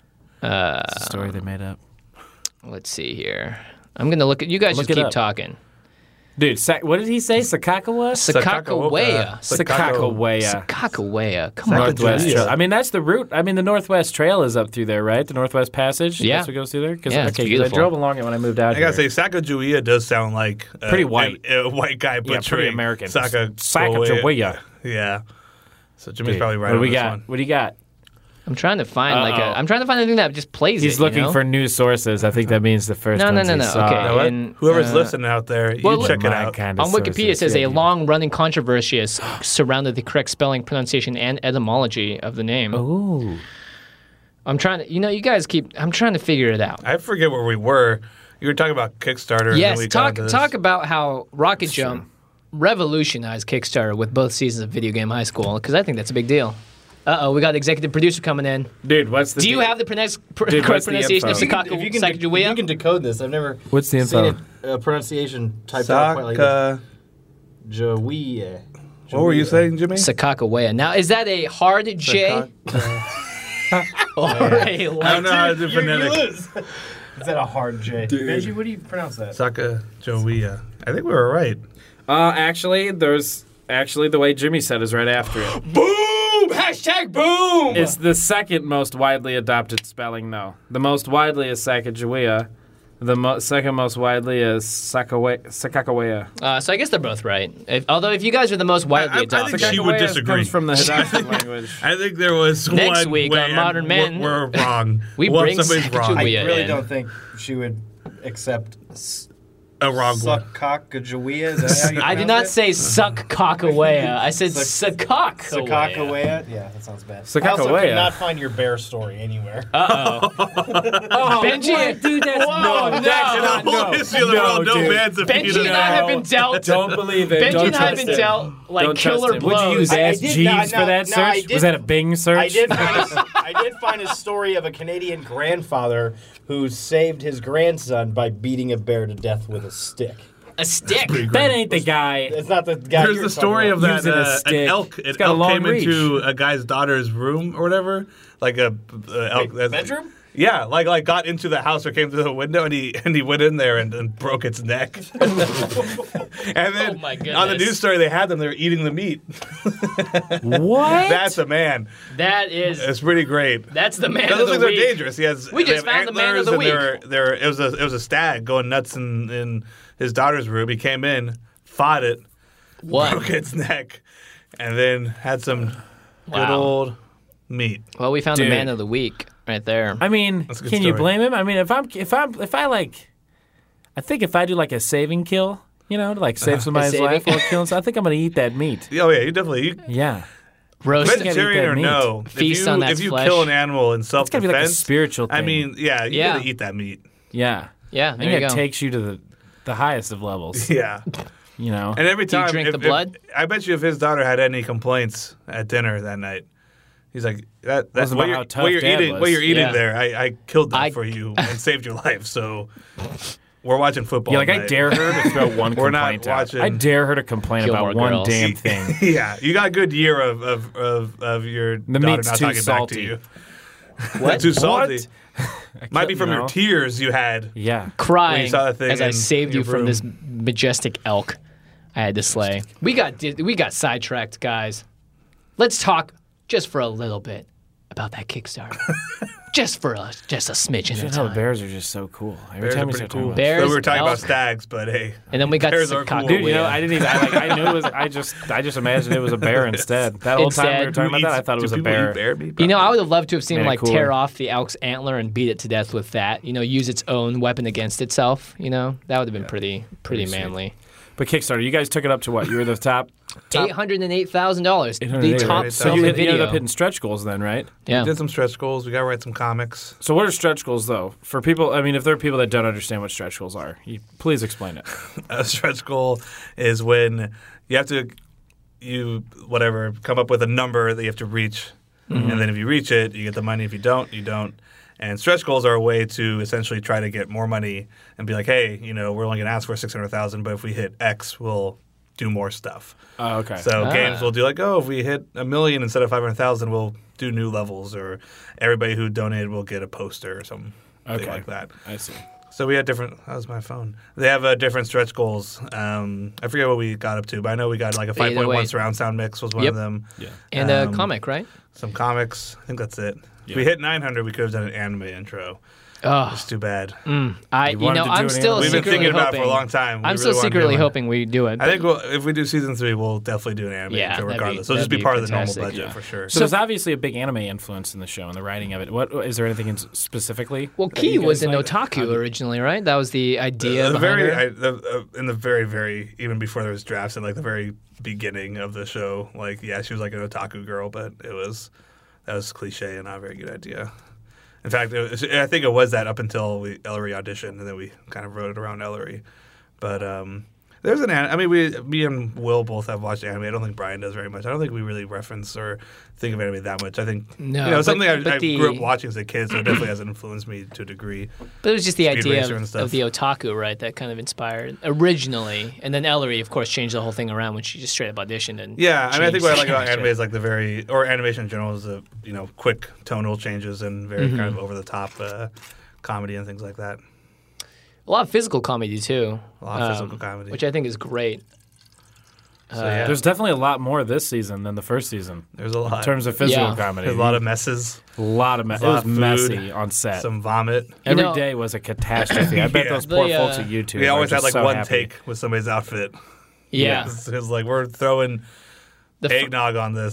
Oh. It's a story they made up. Let's see here. I'm gonna look at you guys. Look just it keep up. talking. Dude, Sa- what did he say? Sakakawa? Sakakawea. Sakakawea. Sakakawea. Come on. Northwest Sacagawea. Trail. I mean, that's the route. I mean, the Northwest Trail is up through there, right? The Northwest Passage. Yeah. That's what goes through there. Cause, Yeah, it's okay, 'cause I beautiful. drove along it when I moved out I here. gotta say, Sacagawea does sound like uh, Pretty white. a, a white guy yeah, butchering pretty American. Sacagawea. Sacagawea. Yeah. So Jimmy's Dude, probably right What do on we this got? one. What do you got? I'm trying to find like a. Uh-oh. I'm trying to find anything that just plays He's it. looking you know? for news sources. I think that means the first No, no, ones no, he no. saw. Okay. You know what? And, Whoever's uh, listening out there, you well, check it My out. kind of On Wikipedia, it sources, says yeah, a dude. long-running controversy has surrounded the correct spelling, pronunciation, and etymology of the name. Ooh. I'm trying to, you know, you guys keep. I'm trying to figure it out. I forget where we were. You were talking about Kickstarter. and then Yes, we talk got into talk this. about how Rocket Jump revolutionized Kickstarter with both seasons of Video Game High School, because I think that's a big deal. Uh oh, we got the executive producer coming in. Dude, what's the Do you deal? have the pronounce, pr- Dude, correct what's the pronunciation of info? Sakaka If you can, de- if Sacagawea? you can decode this, I've never What's the seen info? it, uh, pronunciation typed out quite like this. Saka. Jawiye. What were you saying, Jimmy? Sakakawea. Now, is that a hard J or a I don't light? know how to do You, you phonetic. lose. Is that a hard J? Benji, what do you pronounce that? Sacagawea. I think we were right. Uh, actually, there's actually the way Jimmy said is right after it. Boom! Hashtag boom! It's the second most widely adopted spelling, though. The most widely is Sacagawea. The mo- second most widely is Sakawe- Sakakawea. Uh, so I guess they're both right. If, although if you guys are the most widely I- I adopted, think she would Sakakawea disagree. comes from the Hidashi language. I think there was Next one week way on Modern we're- Men, We're, wrong. we Well, bring somebody's Sacagawea wrong. I in. really don't think she would accept s- A wrong one. Sakakawea. Is that how you I did pronounce not it? say suck cockawea. I said Sak- sakakawea. Sakakawea? Yeah, that sounds bad. I also Sakakawea. could not find your bear story anywhere. Uh oh. Benji, Dude, that's Whoa, no, no. that's In not the whole no. history of the no, world, no dude. man's Benji defeated and I have No. been dealt. Don't believe it. Benji Don't and I have trust been it. dealt like Don't trust killer it. Would you use blows. I- I Ask did- Jeeves no, for no, that no, I search? did- Was that a Bing search? I did find a, I did find a story of a Canadian grandfather who saved his grandson by beating a bear to death with a stick. A stick. That ain't the guy. It's not the guy. There's you're the story talking of about. that Using a uh, an stick. elk. An It's got a elk long came reach. into a guy's daughter's room or whatever, like a, a elk. Wait, that's- bedroom? Yeah, like like got into the house or came through the window and he and he went in there and, and broke its neck. and then Oh my on the goodness. news story they had them they were eating the meat. What? That's a man. That is. It's pretty great. That's the man Those of the things are week. dangerous. He has. We they just have found the man of antlers the and week. They're, they're, it was a it was a stag going nuts in, in his daughter's room. He came in, fought it, What? broke its neck, and then had some good Wow. old meat. Well, we found Dude. the man of the week right there. I mean, That's a good can you story. blame him? I mean, if I'm, if I'm, if I like, I think if I do like a saving kill, you know, to like save somebody's saving- life while killing, so I think I'm gonna eat that meat. Oh yeah, you definitely. You, Yeah, Roast. gotta eat vegetarian that or meat. no, Feast if you, on that if you flesh. kill an animal in self it's gotta be like a defense, spiritual thing. I mean, yeah, you Yeah. gotta eat that meat. yeah, Yeah, I there think you it go. takes you to the the highest of levels. Yeah, You know, and every Do you time drink if- the if- blood? I bet you if his daughter had any complaints at dinner that night, he's like, "That that's Wasn't what about you're, how tough what you're Dad eating. was. What you're eating Yeah. there. I, I killed that I- for you and saved your life. So we're watching football. yeah, like I tonight. dare her to throw one We're not complaint out. watching- I dare her to complain Gilmore about one Girls. damn thing. Yeah, you got a good year of of of, of your The daughter meat's not too talking salty. back to you. What? Too salty. What? Might be from You your know? tears you had. Yeah. When Crying you saw that thing as I in saved you your from room. this majestic elk I had to slay. We got di- we got sidetracked, guys. Let's talk just for a little bit about that Kickstarter. just for a just a smidgen You of know, the time. bears are just so cool. Every Bears time are we pretty start talking cool. about Bears, So we were talking elk. about stags, but hey, And then we got Bears to are cool. Sakakawea. Dude, you know, I didn't even. I, like, I knew it was. I just, I just imagined it was a bear instead. That whole time we were Instead, talking Who about that, I eats- thought it do was a people bear. eat bear meat? You know, I would have loved to have seen Made him it like cooler. tear off the elk's antler and beat it to death with that. You know, use its own weapon against itself. You know, that would have been pretty, pretty, Pretty sweet. manly. But Kickstarter, you guys took it up to what? You were the top. top Eight hundred and eight thousand dollars. The $808, top right? So selling you, hit, you ended video. up hitting stretch goals then, right? yeah. We did some stretch goals. We got to write some comics. So what are stretch goals though? For people, I mean, if there are people that don't understand what stretch goals are, you, please explain it. A stretch goal is when you have to, you whatever, come up with a number that you have to reach, and then if you reach it, you get the money. If you don't, you don't. And stretch goals are a way to essentially try to get more money and be like, hey, you know, we're only going to ask for six hundred thousand, but if we hit X, we'll do more stuff. Oh, okay. So Ah. games will do like, oh, if we hit a million instead of five hundred thousand, we'll do new levels, or everybody who donated will get a poster or something Okay. like that. I see. So we had different. That was my phone. They have uh, different stretch goals. Um, I forget what we got up to, but I know we got like a five point one surround sound mix was one Yep. of them. Yeah. And Um, a comic, right? Some comics. I think that's it. If Yeah. we hit nine hundred, we could have done an anime intro. Oh, It's too bad. mm, I You you wanted know to do I'm an still anime? We've been secretly thinking about it hoping, for a long time. We I'm really still wanna do secretly one. hoping we do it. I think we'll, if we do season three, we'll definitely do an anime Yeah, intro that'd be- regardless. It'll just that'd be be part of the normal fantastic, budget yeah. for sure. So, there's obviously a big anime influence in the show and the writing of it. What is there anything in specifically? well, that Key you was guys an like? otaku originally, right? That was the idea the behind very her. I, the, uh, in the very very even before there was drafts in like the very beginning of the show, like yeah, she was like an otaku girl, but it was that was cliche and not a very good idea. In fact, it was, I think it was that up until we Ellery auditioned, and then we kind of wrote it around Ellery. But um, there's an an- I mean, we me and Will both have watched anime. I don't think Brian does very much. I don't think we really reference or think of anime that much. I think No, you know but- something I, but I the- grew up watching as a kid, so it definitely has influenced me to a degree. But it was just the Speed idea Racer and of, stuff. of the otaku, right? That kind of inspired originally, and then Ellery, of course, changed the whole thing around when she just straight up auditioned and Yeah, I mean, I think changed what I the like about character. anime is like the very, or animation in general is the you know quick tonal changes and very Mm-hmm. kind of over the top uh, comedy and things like that. a lot of physical comedy too, A lot of physical comedy. which I think is great. So yeah, There's definitely a lot more this season than the first season there's a in lot. terms of physical Yeah. comedy. There's a lot of messes, a lot of me- it a lot was of food, messy on set. some vomit. Every You day know- was a catastrophe. I bet Yeah. those poor The, folks uh, at YouTube. We are always had just like so one happy. take with somebody's outfit. Yeah, It's, it's like we're throwing the fr- eggnog on this,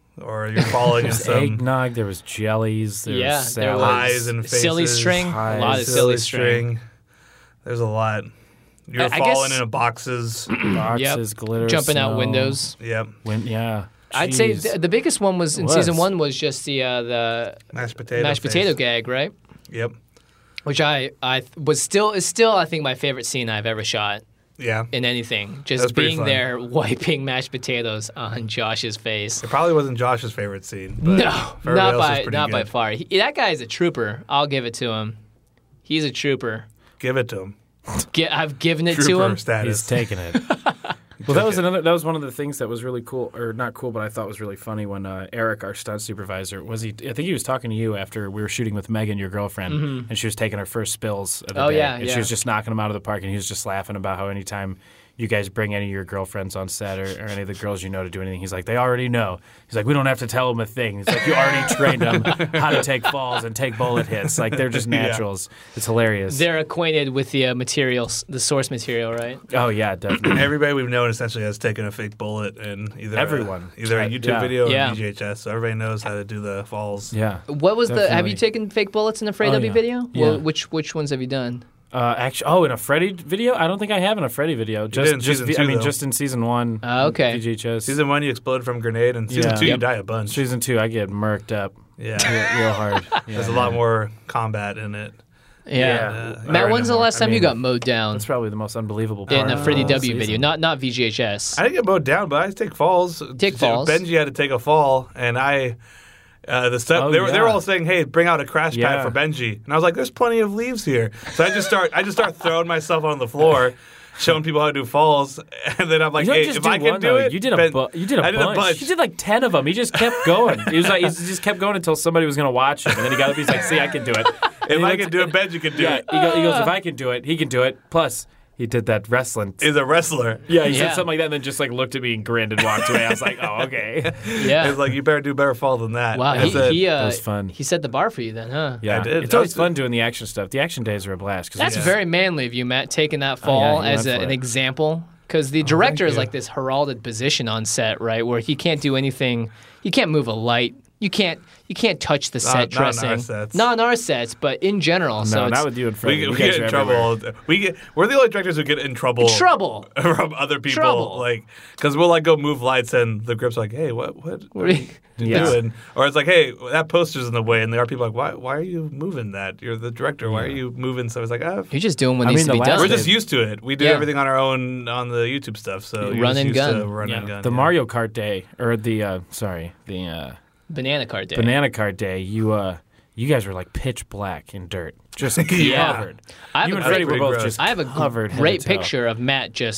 or you're falling in There was some eggnog. There was jellies. There Yeah, was there was salads. eyes and faces. silly string, a lot of Pies. silly string. There's a lot. You're I- I falling guess- into boxes. boxes, glitter, jumping out snow. windows. Yep. Win- yeah. I'd say Jeez. th- the biggest one was in It season was. one was just the uh, the Mashed potato. mashed face. potato gag, right? Yep. Which I I th- was still is still I think my favorite scene I've ever shot Yeah. in anything. That's Just pretty being fun. there wiping mashed potatoes on Josh's face. It probably wasn't Josh's favorite scene. But No, for everybody not else, by it's pretty not by good. far. He, that guy is a trooper. I'll give it to him. He's a trooper. Give it to him. Get, I've given it to Trooper him. status. He's taking it. Well, that was another. That was one of the things that was really cool, or not cool, but I thought was really funny when uh, Eric, our stunt supervisor, was he? I think he was talking to you after we were shooting with Megan, your girlfriend, and she was taking her first spills of the Oh, day, yeah, and yeah. she was just knocking them out of the park, and he was just laughing about how anytime you guys bring any of your girlfriends on set or, or any of the girls you know to do anything, he's like, they already know. He's like, we don't have to tell them a thing. He's like, you already trained them how to take falls and take bullet hits. Like they're just naturals. It's hilarious. They're acquainted with the uh, materials, the source material, right? oh yeah, definitely. Everybody we've known essentially has taken a fake bullet in either Everyone. a, either a Uh, YouTube yeah. video Yeah. or V H S. So everybody knows how to do the falls. yeah. What was the? Have Definitely. you taken fake bullets in a Freddy Oh, W yeah. video? Yeah. Well, which which ones have you done? Uh, actually, oh, in a Freddy video? I don't think I have in a Freddy video. Just, did in just, season the- two, I mean, though. just in season one. Uh, okay. V H S. Season one, you explode from a grenade, and season Yeah. two, you Yep. die a bunch. Season two, I get murked up yeah. real, real hard. Yeah, There's a lot more combat in it. Yeah. Yeah. Matt, Or when's the anymore. last I time you mean, got mowed down That's probably the most unbelievable part. in a of the Freddy whole W season. video? Not not V G H S. I didn't get mowed down, but I take falls. Take falls. Benji had to take a fall, and I. Uh, the stuff Oh, they were they were yeah. all saying, "Hey, bring out a crash pad Yeah. for Benji," and I was like, "There's plenty of leaves here." So I just start I just start throwing myself on the floor, showing people how to do falls, and then I'm like, You don't "Hey, just if do I can one, do though. it, You did a Ben- bu- you did a I did bunch. a bunch. He did like ten of them. He just kept going. He was like, he just kept going until somebody was going to watch him, and then he got up. He's like, "See, I can do it." And If he I looked- can do it, Benji can do yeah, it. he, go, he goes, "If I can do it, he can do it." Plus, he did that wrestling. Is a wrestler. Yeah, he Yeah. said something like that, and then just like looked at me and grinned and walked away. I was like, "Oh, okay." Yeah. It's like you better do better fall than that. Wow. And He, I said, he, uh, That was fun. he set the bar for you then, huh? Yeah, I did. It's That always was- fun doing the action stuff. The action days are a blast. 'cause That's we- very manly of you, Matt, taking that Oh, fall yeah, he as went a, for an it. example. Because the director thank is you. like this heralded position on set, right, where he can't do anything. He can't move a light. You can't. You can't touch the set not on our dressing. sets. Not on our sets, but in general. No, so it's not with you and we, Freddie. get- You we guys get are in trouble. everywhere. all the- We get we're the only directors who get in trouble. trouble. From other people, Trouble. like because we'll like go move lights and the grip's like, hey, what, what, what are you Yeah. doing? Or it's like, hey, that poster's in the way, and there are people like, why, why are you moving that? You're the director. Why are you moving? So it's like, ah, You're just doing what I needs mean, to be the done. last we're day- just used to it. We do Yeah. everything on our own on the YouTube stuff. So you're Run just and used gun. to run Yeah. and gun. The yeah. Mario Kart day, or the uh, sorry, the uh, Banana cart day. banana cart day. You uh, you guys were like pitch black in dirt, just Yeah. covered. I have You a and great- Freddie were both gross. just I have a covered head great to toe. picture of Matt just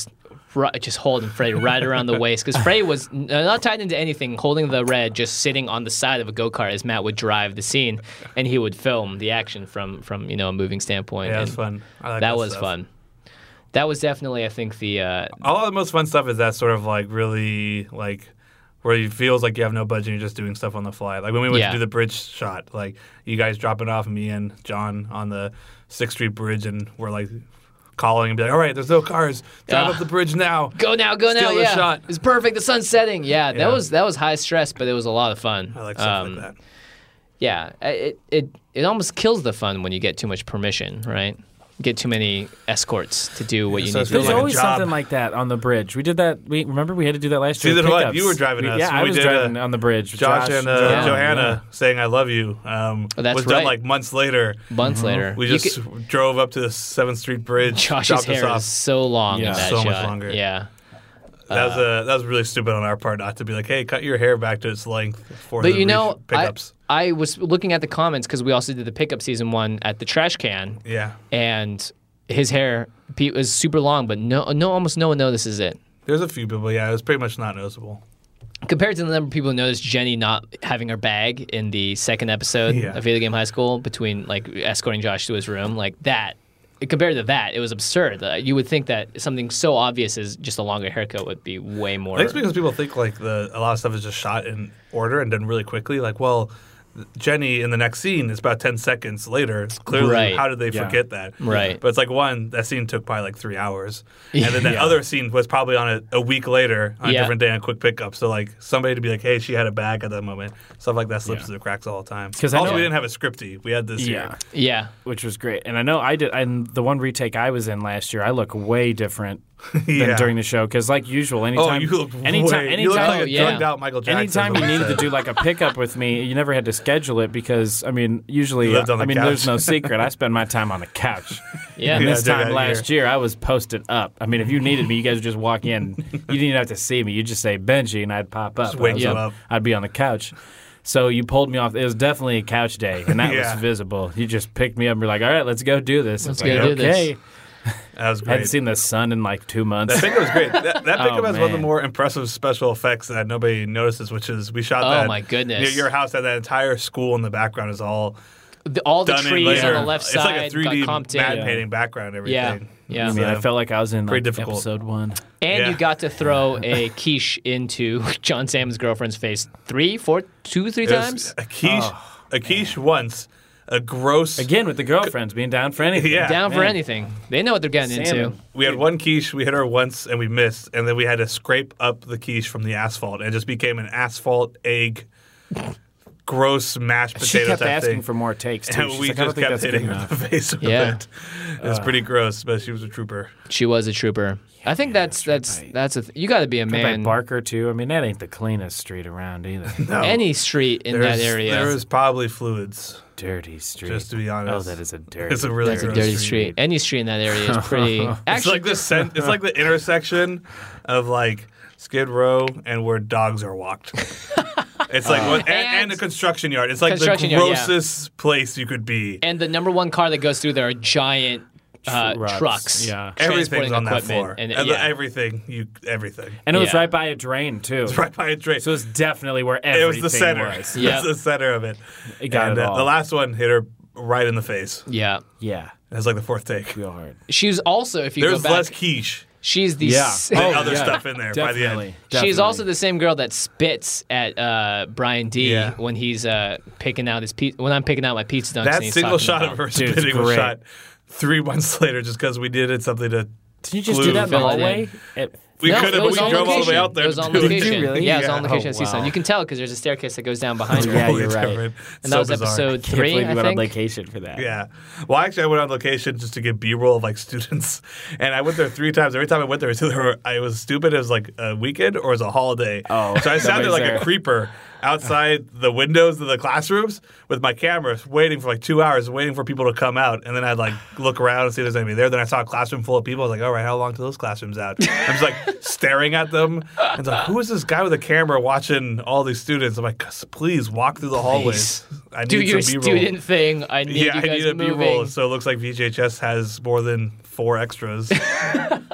right, just holding Frey right around the waist because Frey was n- not tied into anything, holding the red, just sitting on the side of a go kart as Matt would drive the scene, and he would film the action from from you know a moving standpoint. Yeah, it and was fun. I like that that was stuff. fun. That was definitely, I think, the uh, All of the most fun stuff is that sort of like really like where it feels like you have no budget and you're just doing stuff on the fly. Like when we went Yeah. to do the bridge shot, like you guys dropping off me and John on the Sixth Street Bridge, and we're like calling and be like, all right, there's no cars. Drive Ah. up the bridge now. go now, go now. Steal the Yeah, shot. it's perfect. The sun's setting. Yeah, that Yeah. was that was high stress, but it was a lot of fun. I like stuff Um, like that. Yeah, it it it almost kills the fun when you get too much permission, right? Get too many escorts to do what Yeah, you so need it to feels There's do. like a always job. something like that on the bridge. We did that. We remember we had to do that last year. Season with one, pickups. you were driving We- us. Yeah, I We was did driving a- on the bridge. Josh, and uh, Yeah. Johanna saying "I love you" um, Oh, that's was done right. like months later. Months later, We You just could- drove up to the Seventh Street Bridge. Josh's dropped us hair off. is so long Yeah. in that So much shot. longer. Yeah. That was uh, that was really stupid on our part not to be like, hey, cut your hair back to its length for But the you know, I, pickups. I was looking at the comments because we also did the pickup season one at the trash can, Yeah, and his hair Pete, was super long, but no, no, almost no one notices it. there's a few people. Yeah, it was pretty much not noticeable. Compared to the number of people who noticed Jenny not having her bag in the second episode Yeah. of Video Game High School between like escorting Josh to his room, like that. Compared to that, it was absurd. Uh, you would think that something so obvious as just a longer haircut would be way more. I think it's because people think like the a lot of stuff is just shot in order and done really quickly. Like, well, Jenny in the next scene is about ten seconds later. It's clearly, Right. how did they Yeah. forget that? Right. But it's like one, that scene took probably like three hours. And then that Yeah. other scene was probably on a, a week later on a Yeah. different day on quick pickup. So like somebody to be like, hey, she had a bag at that moment. Stuff like that slips Yeah. through the cracks all the time. 'Cause I Also, know- we didn't have a scripty. We had this Yeah. year. Yeah. which was great. And I know I did. And the one retake I was in last year, I look way different Yeah. than during the show because, like usual, Oh, anytime, you look anytime, way, anytime, you look Oh, like a yeah. drugged out Michael Jackson. anytime is you what needed to said. do like a pickup with me, you never had to schedule it because I mean, usually, You lived on the I mean, couch. there's no secret. I spend my time on the couch. Yeah. And Yeah, this I did time that last year, I was posted up. I mean, if you needed me, you guys would just walk in. You didn't even have to see me. You just say Benji, and I'd pop up. Just wake I was you on- up. I'd be on the couch. So you pulled me off. It was definitely a couch day, and that Yeah. was visible. You just picked me up and were like, "All right, let's go do this." Let's I was go like, do this. okay. That was I great. hadn't seen the sun in like two months. That pickup was great. That, that pickup Oh, has one of the man. more impressive special effects that nobody notices, which is we shot Oh, that my goodness. near your house. That that entire school in the background is all The, all the done in trees later. on the left it's side like a three D got comped mad in. painting background. and Yeah. Everything. Yeah. I mean, I So- felt like I was in Pretty like, difficult. episode one. And Yeah. you got to throw a quiche into John Sam's girlfriend's face three, four, two, three It was times. a quiche, a quiche once, a gross. Again, with the girlfriends being down for anything. Yeah. Down for Man. anything. They know what they're getting into. Salmon. We had one quiche. We hit her once and we missed, and then we had to scrape up the quiche from the asphalt, and it just became an asphalt egg, gross mashed potato She kept type asking thing. for more takes too. And She's we like, I don't just think kept that's good hitting her in enough. the face with Yeah. it. It was pretty gross, but she was a trooper. She was a trooper. I think that's that's right. that's a th- you got to be a By man. Barker too. I mean, that ain't the cleanest street around either. No. Any street in There's- that area. There was probably fluids, Dirty street. just to be honest. Oh, that is a dirty. It's a really That's a gross dirty street. street. Any street in that area is pretty. It's Actually, like the cent- It's like the intersection of like Skid Row and where dogs are walked. It's like what, and, and And- the construction yard. It's like the Construction yard, yeah. grossest place you could be. and the number one car that goes through there are giant uh, Trucks, trucks. yeah. Everything's transporting on that equipment. floor. And, And yeah. everything, you everything. And it was Yeah. right by a drain too. It's right by a drain. So it's definitely where it everything was the center. was. Yeah. It's the center of it. It got and it uh, all. the last one hit her right in the face. yeah. Yeah, It was like the fourth take. real hard. She was also, if you There's go back, less quiche she's the Yeah. s- than Oh, other yeah. stuff in there by the Definitely. end. She's Definitely. also the same girl that spits at uh, Brian D Yeah. when he's uh, picking out his pizza. When I'm picking out my pizza dunks. and That he's single talking shot about- of her Dude, it's spitting was great. shot three months later just because we did it something to. Did you just glue. do that in the Fill it in. hallway? It- We No, could have, it but was we on drove all the way location. out there. It was to on do location. you really? Yeah, it was Yeah. on location Oh, at Seaside. wow. You can tell because there's a staircase that goes down behind her. Yeah, Totally you're right. different. And that So was bizarre. episode Can't three, believe you I went on think. vacation for that. Yeah. Well, actually, I went on location just to get B-roll of like students, and I went there three times. Every time I went there, it was either I was stupid, it was like a weekend, or it was a holiday. Oh, so I sat there nobody's like there. a creeper outside the windows of the classrooms with my camera, waiting for like two hours, waiting for people to come out, and then I'd like look around and see if there's anybody there. Then I saw a classroom full of people. I was like, all right, how long till those classrooms out? I'm just like staring at them. And it's like, who is this guy with a camera watching all these students? I'm like, please walk through the hallways. I need Do your some B-roll. student thing. I need Yeah, you I guys need a moving. B-roll. So it looks like V H S has more than four extras.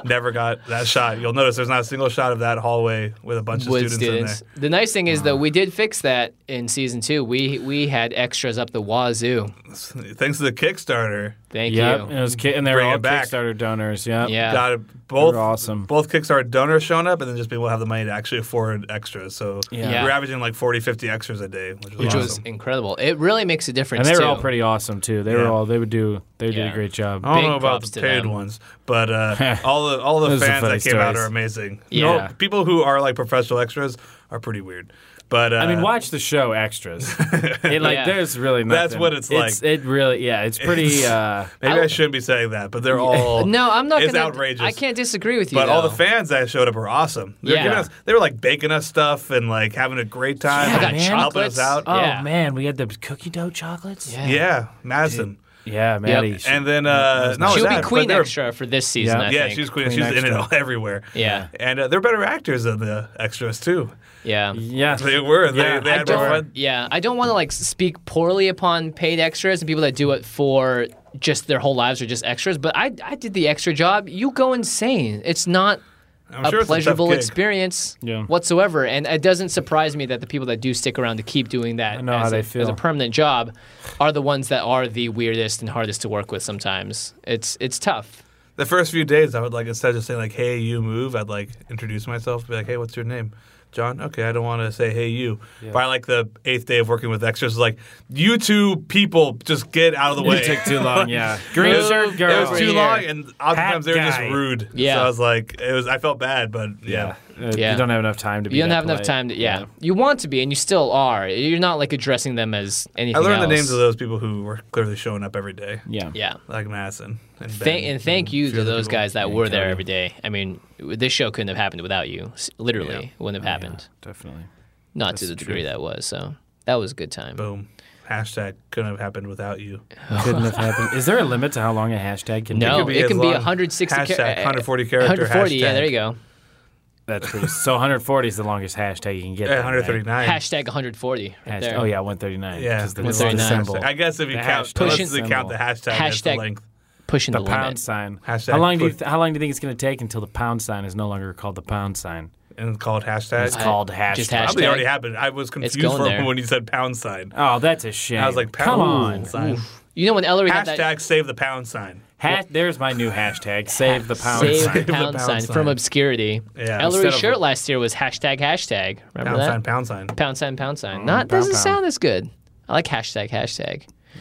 never got that shot. You'll notice there's not a single shot of that hallway with a bunch of With students, students. in there. The nice thing is, though, we did fix that in season two. We we had extras up the wazoo. Thanks to the Kickstarter. Thank Yep, you. and, it was ki- and they were Bring all it back. Kickstarter donors. Yeah, Yeah. Got it. Both were awesome. Both Kickstarter donors showing up, and then just people have the money to actually afford extras. So Yeah. Yeah. we're averaging like forty, fifty extras a day, which, Which awesome. was incredible. It really makes a difference, and they were too. all pretty awesome too. They were Yeah. all they would do. They did Yeah. a great job. I don't Big know about props the to paid them. ones, but uh, all the all the Those are fans funny that came out stories. are amazing. Yeah. You know, people who are like professional extras are pretty weird. But uh, I mean, watch the show extras. It, like, Yeah. there's really nothing. That's what it's like. It really, yeah, it's pretty. Uh, maybe I, I- shouldn't be saying that, but they're all No, I'm not It's gonna. outrageous. I can't disagree with you. But all the though. fans that showed up were awesome. They were, Yeah. giving us, they were like baking us stuff and like having a great time. Yeah, I and got helping chocolates. us out. oh Yeah. man, we had the cookie dough chocolates. Yeah. Yeah, Madison. yeah, Maddie. And then uh, not She'll only be that, Queen but they were- Extra for this season. Yeah. I Yeah, think. she's Queen. Queen She's in it Extra. all, everywhere. Yeah. And uh, they're better actors than the extras too. Yeah. yeah, They were. They, Yeah, they I had more don't. fun. Yeah, I don't want to like speak poorly upon paid extras and people that do it for just their whole lives or just extras. But I, I did the extra job. You go insane. It's not I'm a sure it's a tough pleasurable gig. experience Yeah. whatsoever. And it doesn't surprise me that the people that do stick around to keep doing that I know as, how a, they as feel. a permanent job are the ones that are the weirdest and hardest to work with sometimes. It's it's tough. The first few days, I would like instead of just saying like "Hey, you move," I'd like introduce myself, be like, "Hey, what's your name?" John. Okay, I don't want to say "Hey, you." By like the eighth day of working with extras, it's like you two people just get out of the way. it took too long. Yeah, green It was, shirt girl. it was Over too here. long, and oftentimes they were just guy. rude. Yeah. So I was like, it was. I felt bad, but yeah. Uh, Yeah. You don't have enough time to be. You don't that have enough polite. time to, yeah. You want to be, and you still are. You're not like addressing them as anything I learned else. the names of those people who were clearly showing up every day, Yeah. Yeah. like Madison and Ben. Thank, and thank you a few to other those people. guys that Yeah, were there Cody. every day. I mean, this show couldn't have happened without you. S- Literally, Yeah. it wouldn't have happened. Definitely. Not to That's the the degree truth. that was. So that was a good time. Boom. Hashtag couldn't have happened without you. Couldn't have happened. Is there a limit to how long a hashtag can No, could be it as can be long- one hundred sixty hashtag char- one hundred forty character one hundred forty, yeah, hashtag. there you go. That's pretty. So one hundred forty is the longest hashtag you can get. Yeah, then, one hundred thirty-nine. Hashtag one hundred forty. Right Right? there. Oh yeah, one thirty-nine. Yeah, because the, it's the one thirty-nine. symbol. I guess if you The count, hashtag let's symbol. count the hashtag, as the Hashtag- length. Pushing The the, pound limit. sign. Hashtag how long do you put- th- how long do you think it's going to take until the pound sign is no longer called the pound sign? And it's called hashtag. It's called hashtag. just Probably hashtag. already happened. I was confused going for there. when you said pound sign. Oh, that's a shame. I was like, come pound on. sign. You know when Ellery had Hashtag that save the pound sign. Ha- there's my new hashtag. Save the pound save sign. the Save the pound pound sign sign. from obscurity. Yeah. Ellery's Instead of- shirt last year was hashtag hashtag. Remember Pound that? sign, pound sign. Pound sign, pound sign. Mm, Not pound, doesn't pound. sound as good. I like hashtag hashtag.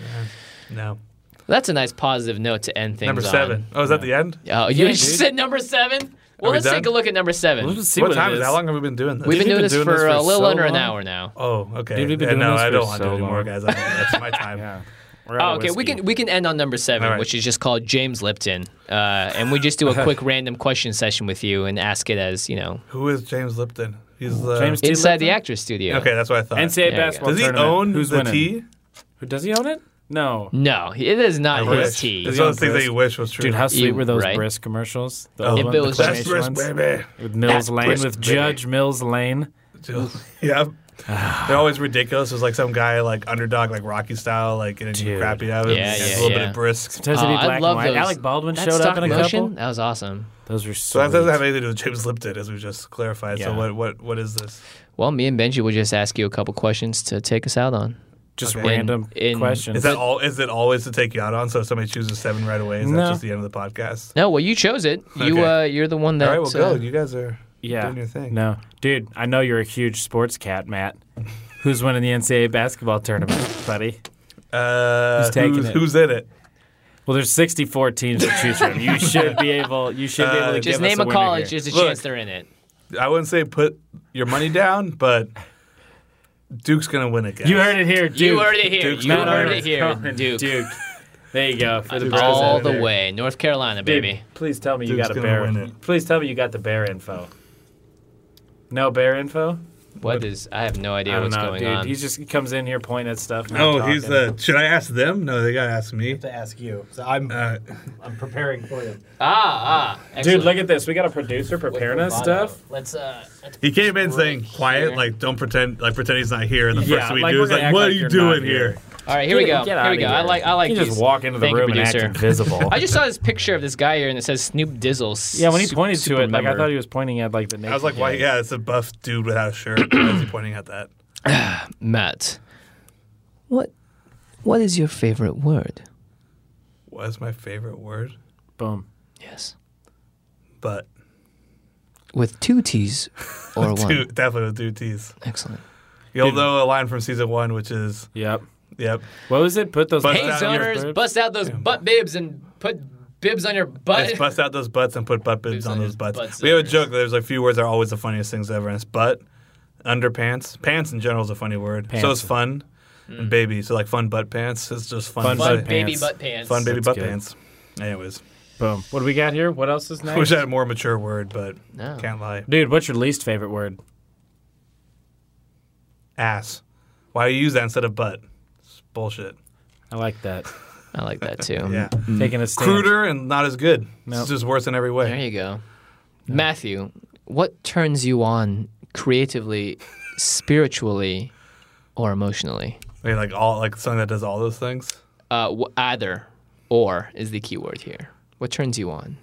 No. That's a nice positive note to end things Number on. seven. Oh, is that the end? Oh, you Yeah, just dude. said number seven? Well, we let's done? take a look at number seven. Let's see what, what, time it is is. it? How long have we been doing this? We've been You've doing been this doing for this a for little so under an long? hour now. Oh, okay. Dude, we've been Yeah, doing no, this I for don't want to so do anymore, long. guys. I, that's my time. Yeah. We're out Oh, of okay, we whiskey. can we can end on number seven, All right. which is just called James Lipton, uh, and we just do a quick random question session with you and ask it as you know Who is James Lipton? He's the James T. inside Lipton? the actors studio. Okay, that's what I thought. N C A A There you go. basketball Does he tournament. own Who's the winning? T? Who does he own it? No. No, it is not I his wish. tea. It's he one on of those things that Brisk? you wish was true. Dude, how sweet You- were those right? Brisk commercials? The Oh, old If one, it the was- That's claymation Brisk, ones? baby. With Mills That's Lane, Brisk, with baby. Judge Mills Lane. Yeah. They're always ridiculous. There's like some guy like underdog, like Rocky style, like getting Dude. crappy out of him. Yeah, and yeah, a little bit yeah. of brisk. Sometimes Oh, it'd be I black love and white. those. Alec Baldwin That showed up stop in a motion? couple. That was awesome. Those were So so. that doesn't have anything to do with James Lipton, as we just clarified. So Yeah. what what what is this? Well, me and Benji will just ask you a couple questions to take us out on. Just Okay. random In- in- questions. Is that all? Is it always to take you out on? So if somebody chooses seven right away, is No. that just the end of the podcast? No, well, you chose it. You Okay. uh, you're the one that. All right, well, uh, go. You guys are yeah. doing your thing. No, dude, I know you're a huge sports cat, Matt. Who's winning the N C A A basketball tournament, buddy? Uh, Who's taking who's, it? who's in it? Well, there's sixty-four teams to choose from. You should be able. You should be able to Uh, give Just us name a a winner college. here. There's a Look. chance they're in it. I wouldn't say put your money down, but Duke's gonna win it, guys. You heard it here, Duke. You heard it here. Duke's you gonna heard win it it. here, Coming, Duke. Duke. There you go for the Duke's bros All out the there. way, North Carolina, Dude, baby. please tell me you Duke's got a gonna bear. win it. Please tell me you got the bear info. No bear info? What is? I have no I idea don't what's know, going dude. on. He just he comes in here pointing at stuff. not Oh, he's talking. the. Should I ask them? No, they gotta ask me. To ask you, so I'm Uh, I'm preparing for you. Ah, ah. Dude, excellent. look at this. We got a producer preparing us stuff. Let's uh. Let's he came in right saying quiet, here. like don't pretend, like pretend he's not here. And the Yeah, first thing we like do we're is gonna like, act "What like are you you're doing not here?" here. All right, here we Get- go. get Here we outta go. I here. like. I like. You these. just walk into the Thank you, room and act producer. invisible. I just saw this picture of this guy here, and it says Snoop Dizzle. yeah, when he Super- pointed to super it, like I member. thought he was pointing at like the. I was like, why? naked Yeah, it's a buff dude without a shirt. Why is he pointing at that? Matt, what what is your favorite word? What's my favorite word? guy. Boom. Yes. But With two T's or one. two, definitely with two T's. Excellent. You'll Dude. know a line from season one, which is, Yep. yep. What was it? Put those. Bust Hey, out your zoners, bibs? bust out those butt bibs and put bibs on your butt. Let's bust out those butts and put butt bibs Bibs on on those his butts. butts We have a zoners. joke. There's a few words that are always the funniest things ever, and it's butt, underpants. Pants in general is a funny word. So Pants. is fun and baby. So like fun butt pants. It's just fun. Fun to Fun say. butt baby pants. butt pants. Fun baby That's butt good. pants. Anyways, Boom. What do we got here? What else is I wish next? I had a more mature word, but No. can't lie. Dude, what's your least favorite word? Ass. Why you use that instead of butt? It's bullshit. I like that. I like that too. Yeah. Taking a stand. Cruder and not as good. Nope. It's just worse in every There way. you go. Matthew, what turns you on creatively, spiritually, or emotionally? Wait, like all like something that does all those things. Uh, wh- either or is the key word here. What turns you on?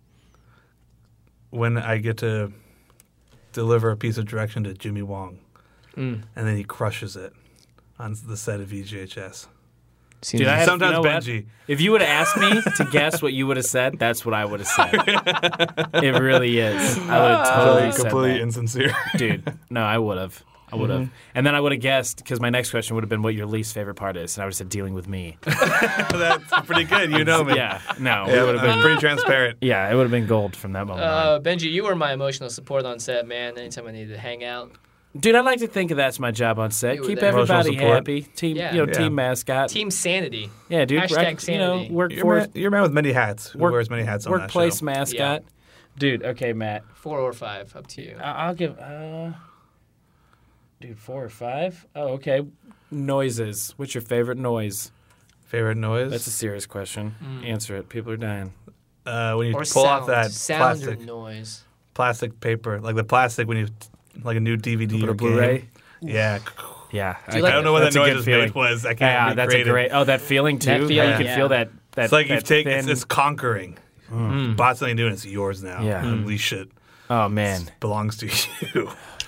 When I get to deliver a piece of direction to Jimmy Wong, Mm. and then he crushes it on the set of V G H S. Seems Dude, I have, Sometimes you know what? Benji. If you would have asked me to guess what you would have said, that's what I would have said. It really is. I would have totally said completely that. insincere. Dude, no, I would have. I would have. And then I would have guessed, because my next question would have been what your least favorite part is, and I would have said dealing with me. That's pretty good. You know me. Yeah, no. Yeah, it would have I'm been, pretty transparent. yeah, it would have been gold from that moment on. Uh, Benji, you were my emotional support on set, man. Anytime I needed to hang out. Dude, I like to think of that's my job on set. You were Keep there. everybody Emotional support. happy. Team, Yeah. you know, Yeah. team mascot. Team sanity. yeah, dude. Hashtag right, you know, sanity. You're a, workforce, man, you're a man with many hats. Who work- wears many hats on workplace that show. mascot. Dude, okay, Matt. Four or five, up to you. I- I'll give. Uh, dude, four or five? Oh, okay. Noises. What's your favorite noise? Favorite noise? That's a serious question. Answer it. People are dying. uh, when you Or pull sound. off that sound plastic or noise. plastic paper, like the plastic when you like a new D V D Put or a Blu-ray. game. Yeah. Yeah. Do you like I don't know what that's that a noise good is feeling. made was. I can't Yeah, recreate that's a it. great. Oh, that feeling too. That How feeling, you can yeah. feel that. that It's like that you've taken thin- it's, it's conquering. Mm. Bought something new and it's yours now. Yeah. Mm. Unleash it. Oh man, It belongs to you.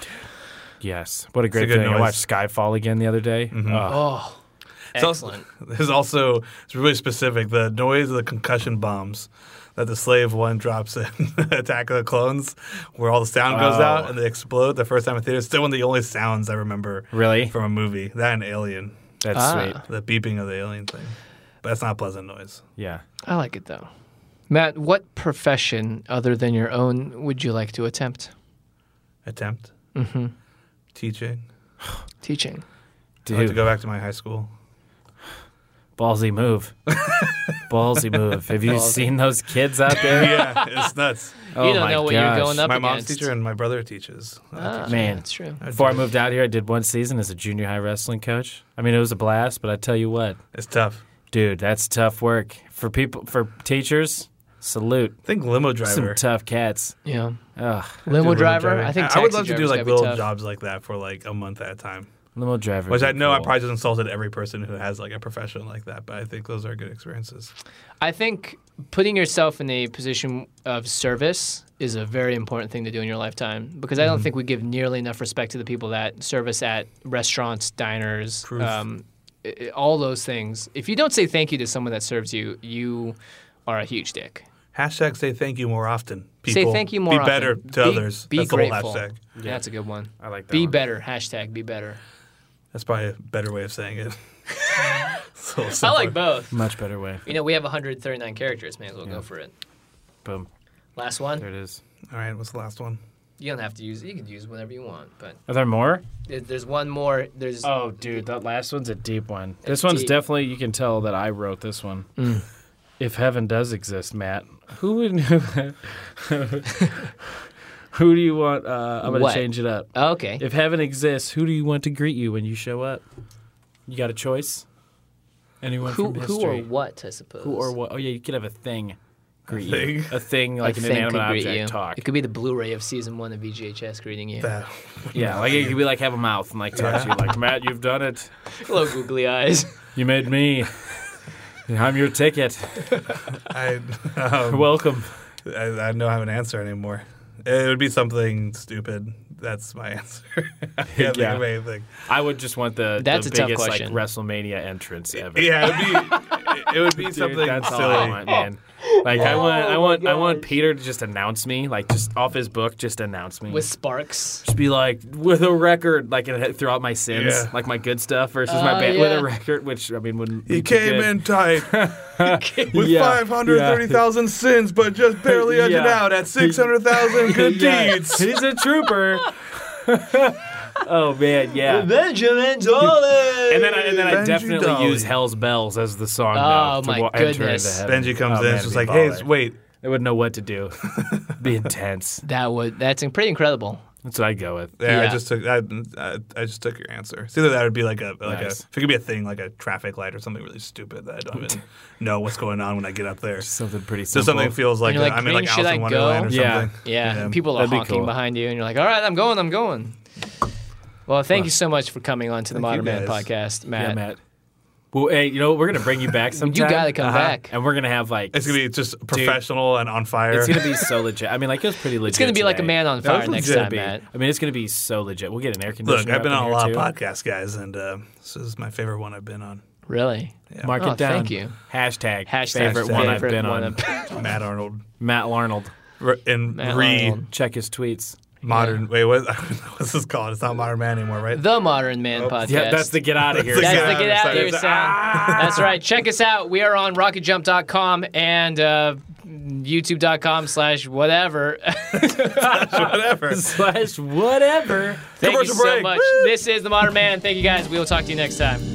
yes. What a great a good feeling. I noise. watched Skyfall again the other day. Oh, Oh, It's also- excellent. There's also it's really specific. The noise of the concussion bombs that the Slave One drops in Attack of the Clones, where all the sound goes Oh. out and they explode the first time in theater. It's still one of the only sounds I remember really? from a movie. That and Alien, That's Ah. sweet. the beeping of the alien thing. But that's not a pleasant noise. Yeah. I like it though. Matt, what profession other than your own would you like to attempt? Attempt Mm-hmm. teaching. Teaching. I'd like to Dude, go back to my high school. ballsy move. Ballsy move. Have you Ballsy. seen those kids out there? Yeah, it's nuts. Oh you don't my know what gosh. you're going up my mom's against. teacher and my brother teaches. Ah, Man. that's true. Before I moved out here, I did one season as a junior high wrestling coach. I mean, it was a blast, but I tell you what, It's tough. dude, that's tough work for people. For teachers, salute. I think limo Some driver. tough cats. Yeah. Ugh, Limo Limo driver. I think I would taxi love to do driver's like gotta be little tough. jobs like that for like a month at a time. limo driver. Which would I be know I cool. probably just insulted every person who has like a profession like that, but I think those are good experiences. I think putting yourself in a position of service is a very important thing to do in your lifetime because I don't think we give nearly enough respect to the people that service at restaurants, diners, Truth. um, i- i- all those things. If you don't say thank you to someone that serves you, you are a huge dick. Hashtag say thank you more often. People. Say thank you more Be often. better to Be- others. Be That's grateful. the whole hashtag. Yeah, that's a good one. I like that. Be one. better. Hashtag be better. That's probably a better way of saying it. It's a little I simpler. like both. Much better way. You know, we have one hundred thirty-nine characters. May as well go for it. Boom. Last There one. it is. All right, what's the last one? You don't have to use it. You can use whatever you want. But Are there more? there- there's one more. There's Oh, dude, that last one's a deep one. It's This one's deep. definitely, you can tell that I wrote this one. Mm. If heaven does exist, Matt, who would. Who do you want? Uh, I'm going What? to change it up. okay. If heaven exists, who do you want to greet you when you show up? You got a choice? Anyone Who from who history? or what? I suppose. Who or what? Oh, yeah, you could have a thing. greet thing. you. A thing like a an thing inanimate could greet object you. talk. It could be the Blu-ray of season one of V G H S greeting you. That- Yeah, like it could be like have a mouth and like talk to you like, Matt, you've done it. Hello, googly eyes. You made me. I'm your ticket. I, um, Welcome. I, I don't have an answer anymore. It would be something stupid. That's my answer. I can't think Yeah. of anything. I would just want the, That's the a tough biggest like question. WrestleMania entrance ever. Yeah, it would be. It would be Dude, something that's all silly. I want, man. Like I want, I Oh, want, my I want gosh. Peter to just announce me, like just off his book, just announce me. With sparks. Just be like with a record, like and throughout my sins, Yeah. like my good stuff versus Oh, my bad with yeah. a record, which I mean wouldn't. He be too came good. in tight with Yeah, five hundred thirty thousand sins, but just barely edged Yeah. out at six hundred thousand good Yeah. deeds. He's a trooper. Oh man, yeah. Benjamin Dolly. And then I, and then I Benji definitely Dolly. use Hell's Bells as the song. Oh, though, to my wa- enter into goodness. heaven. Benji comes Oh, in, man, it's just it'd like, be hey, baller. wait. They wouldn't know what to do. Be intense. That would that's pretty incredible. That's what I go with. Yeah, I Yeah. just took I, I, I just took your answer. It's either that would be like a like Nice. a if it could be a thing like a traffic light or something really stupid that I don't even know what's going on when I get up there. Something pretty So simple. something feels like, And you're uh, like, I'm in like "Green, should Alice I in Wonderland go?" or Yeah. something. Yeah, Yeah. people are That'd be honking cool. behind you, and you're like, "All right, I'm going, I'm going." Well, thank you so much for coming on to the Thank you Modern Man guys. podcast, Matt. Yeah, Matt. Well, hey, you know we're gonna bring you back sometime. gotta come Uh-huh. back. and we're gonna have like It's gonna be just professional and on fire. It's gonna be so legit. I mean, like it was pretty legit. It's gonna be like a today. man on That fire was next legit, time, Be- Matt. I mean, it's gonna be so legit. We'll get an air conditioner. Look, I've been up on in a lot here, of too. podcasts, guys, and uh, this is my favorite one I've been on. Really? Yeah. Mark Oh, it down. thank you. Hashtag, Hashtag favorite one I've favorite been one on. of- Matt Arnold. Matt Larnold. Re- and Matt re Arnold. Check his tweets. modern. Wait, what, what's this called? It's not Modern Man anymore, right? The Modern Man podcast. Yeah, that's the get out of here. That's That's Yeah, the get out of here sorry. sound. That's right. Check us out. We are on rocket jump dot com and uh, youtube dot com slash whatever. Whatever. Slash whatever. Thank you Commercial so break. much. This is The Modern Man. Thank you guys. We will talk to you next time.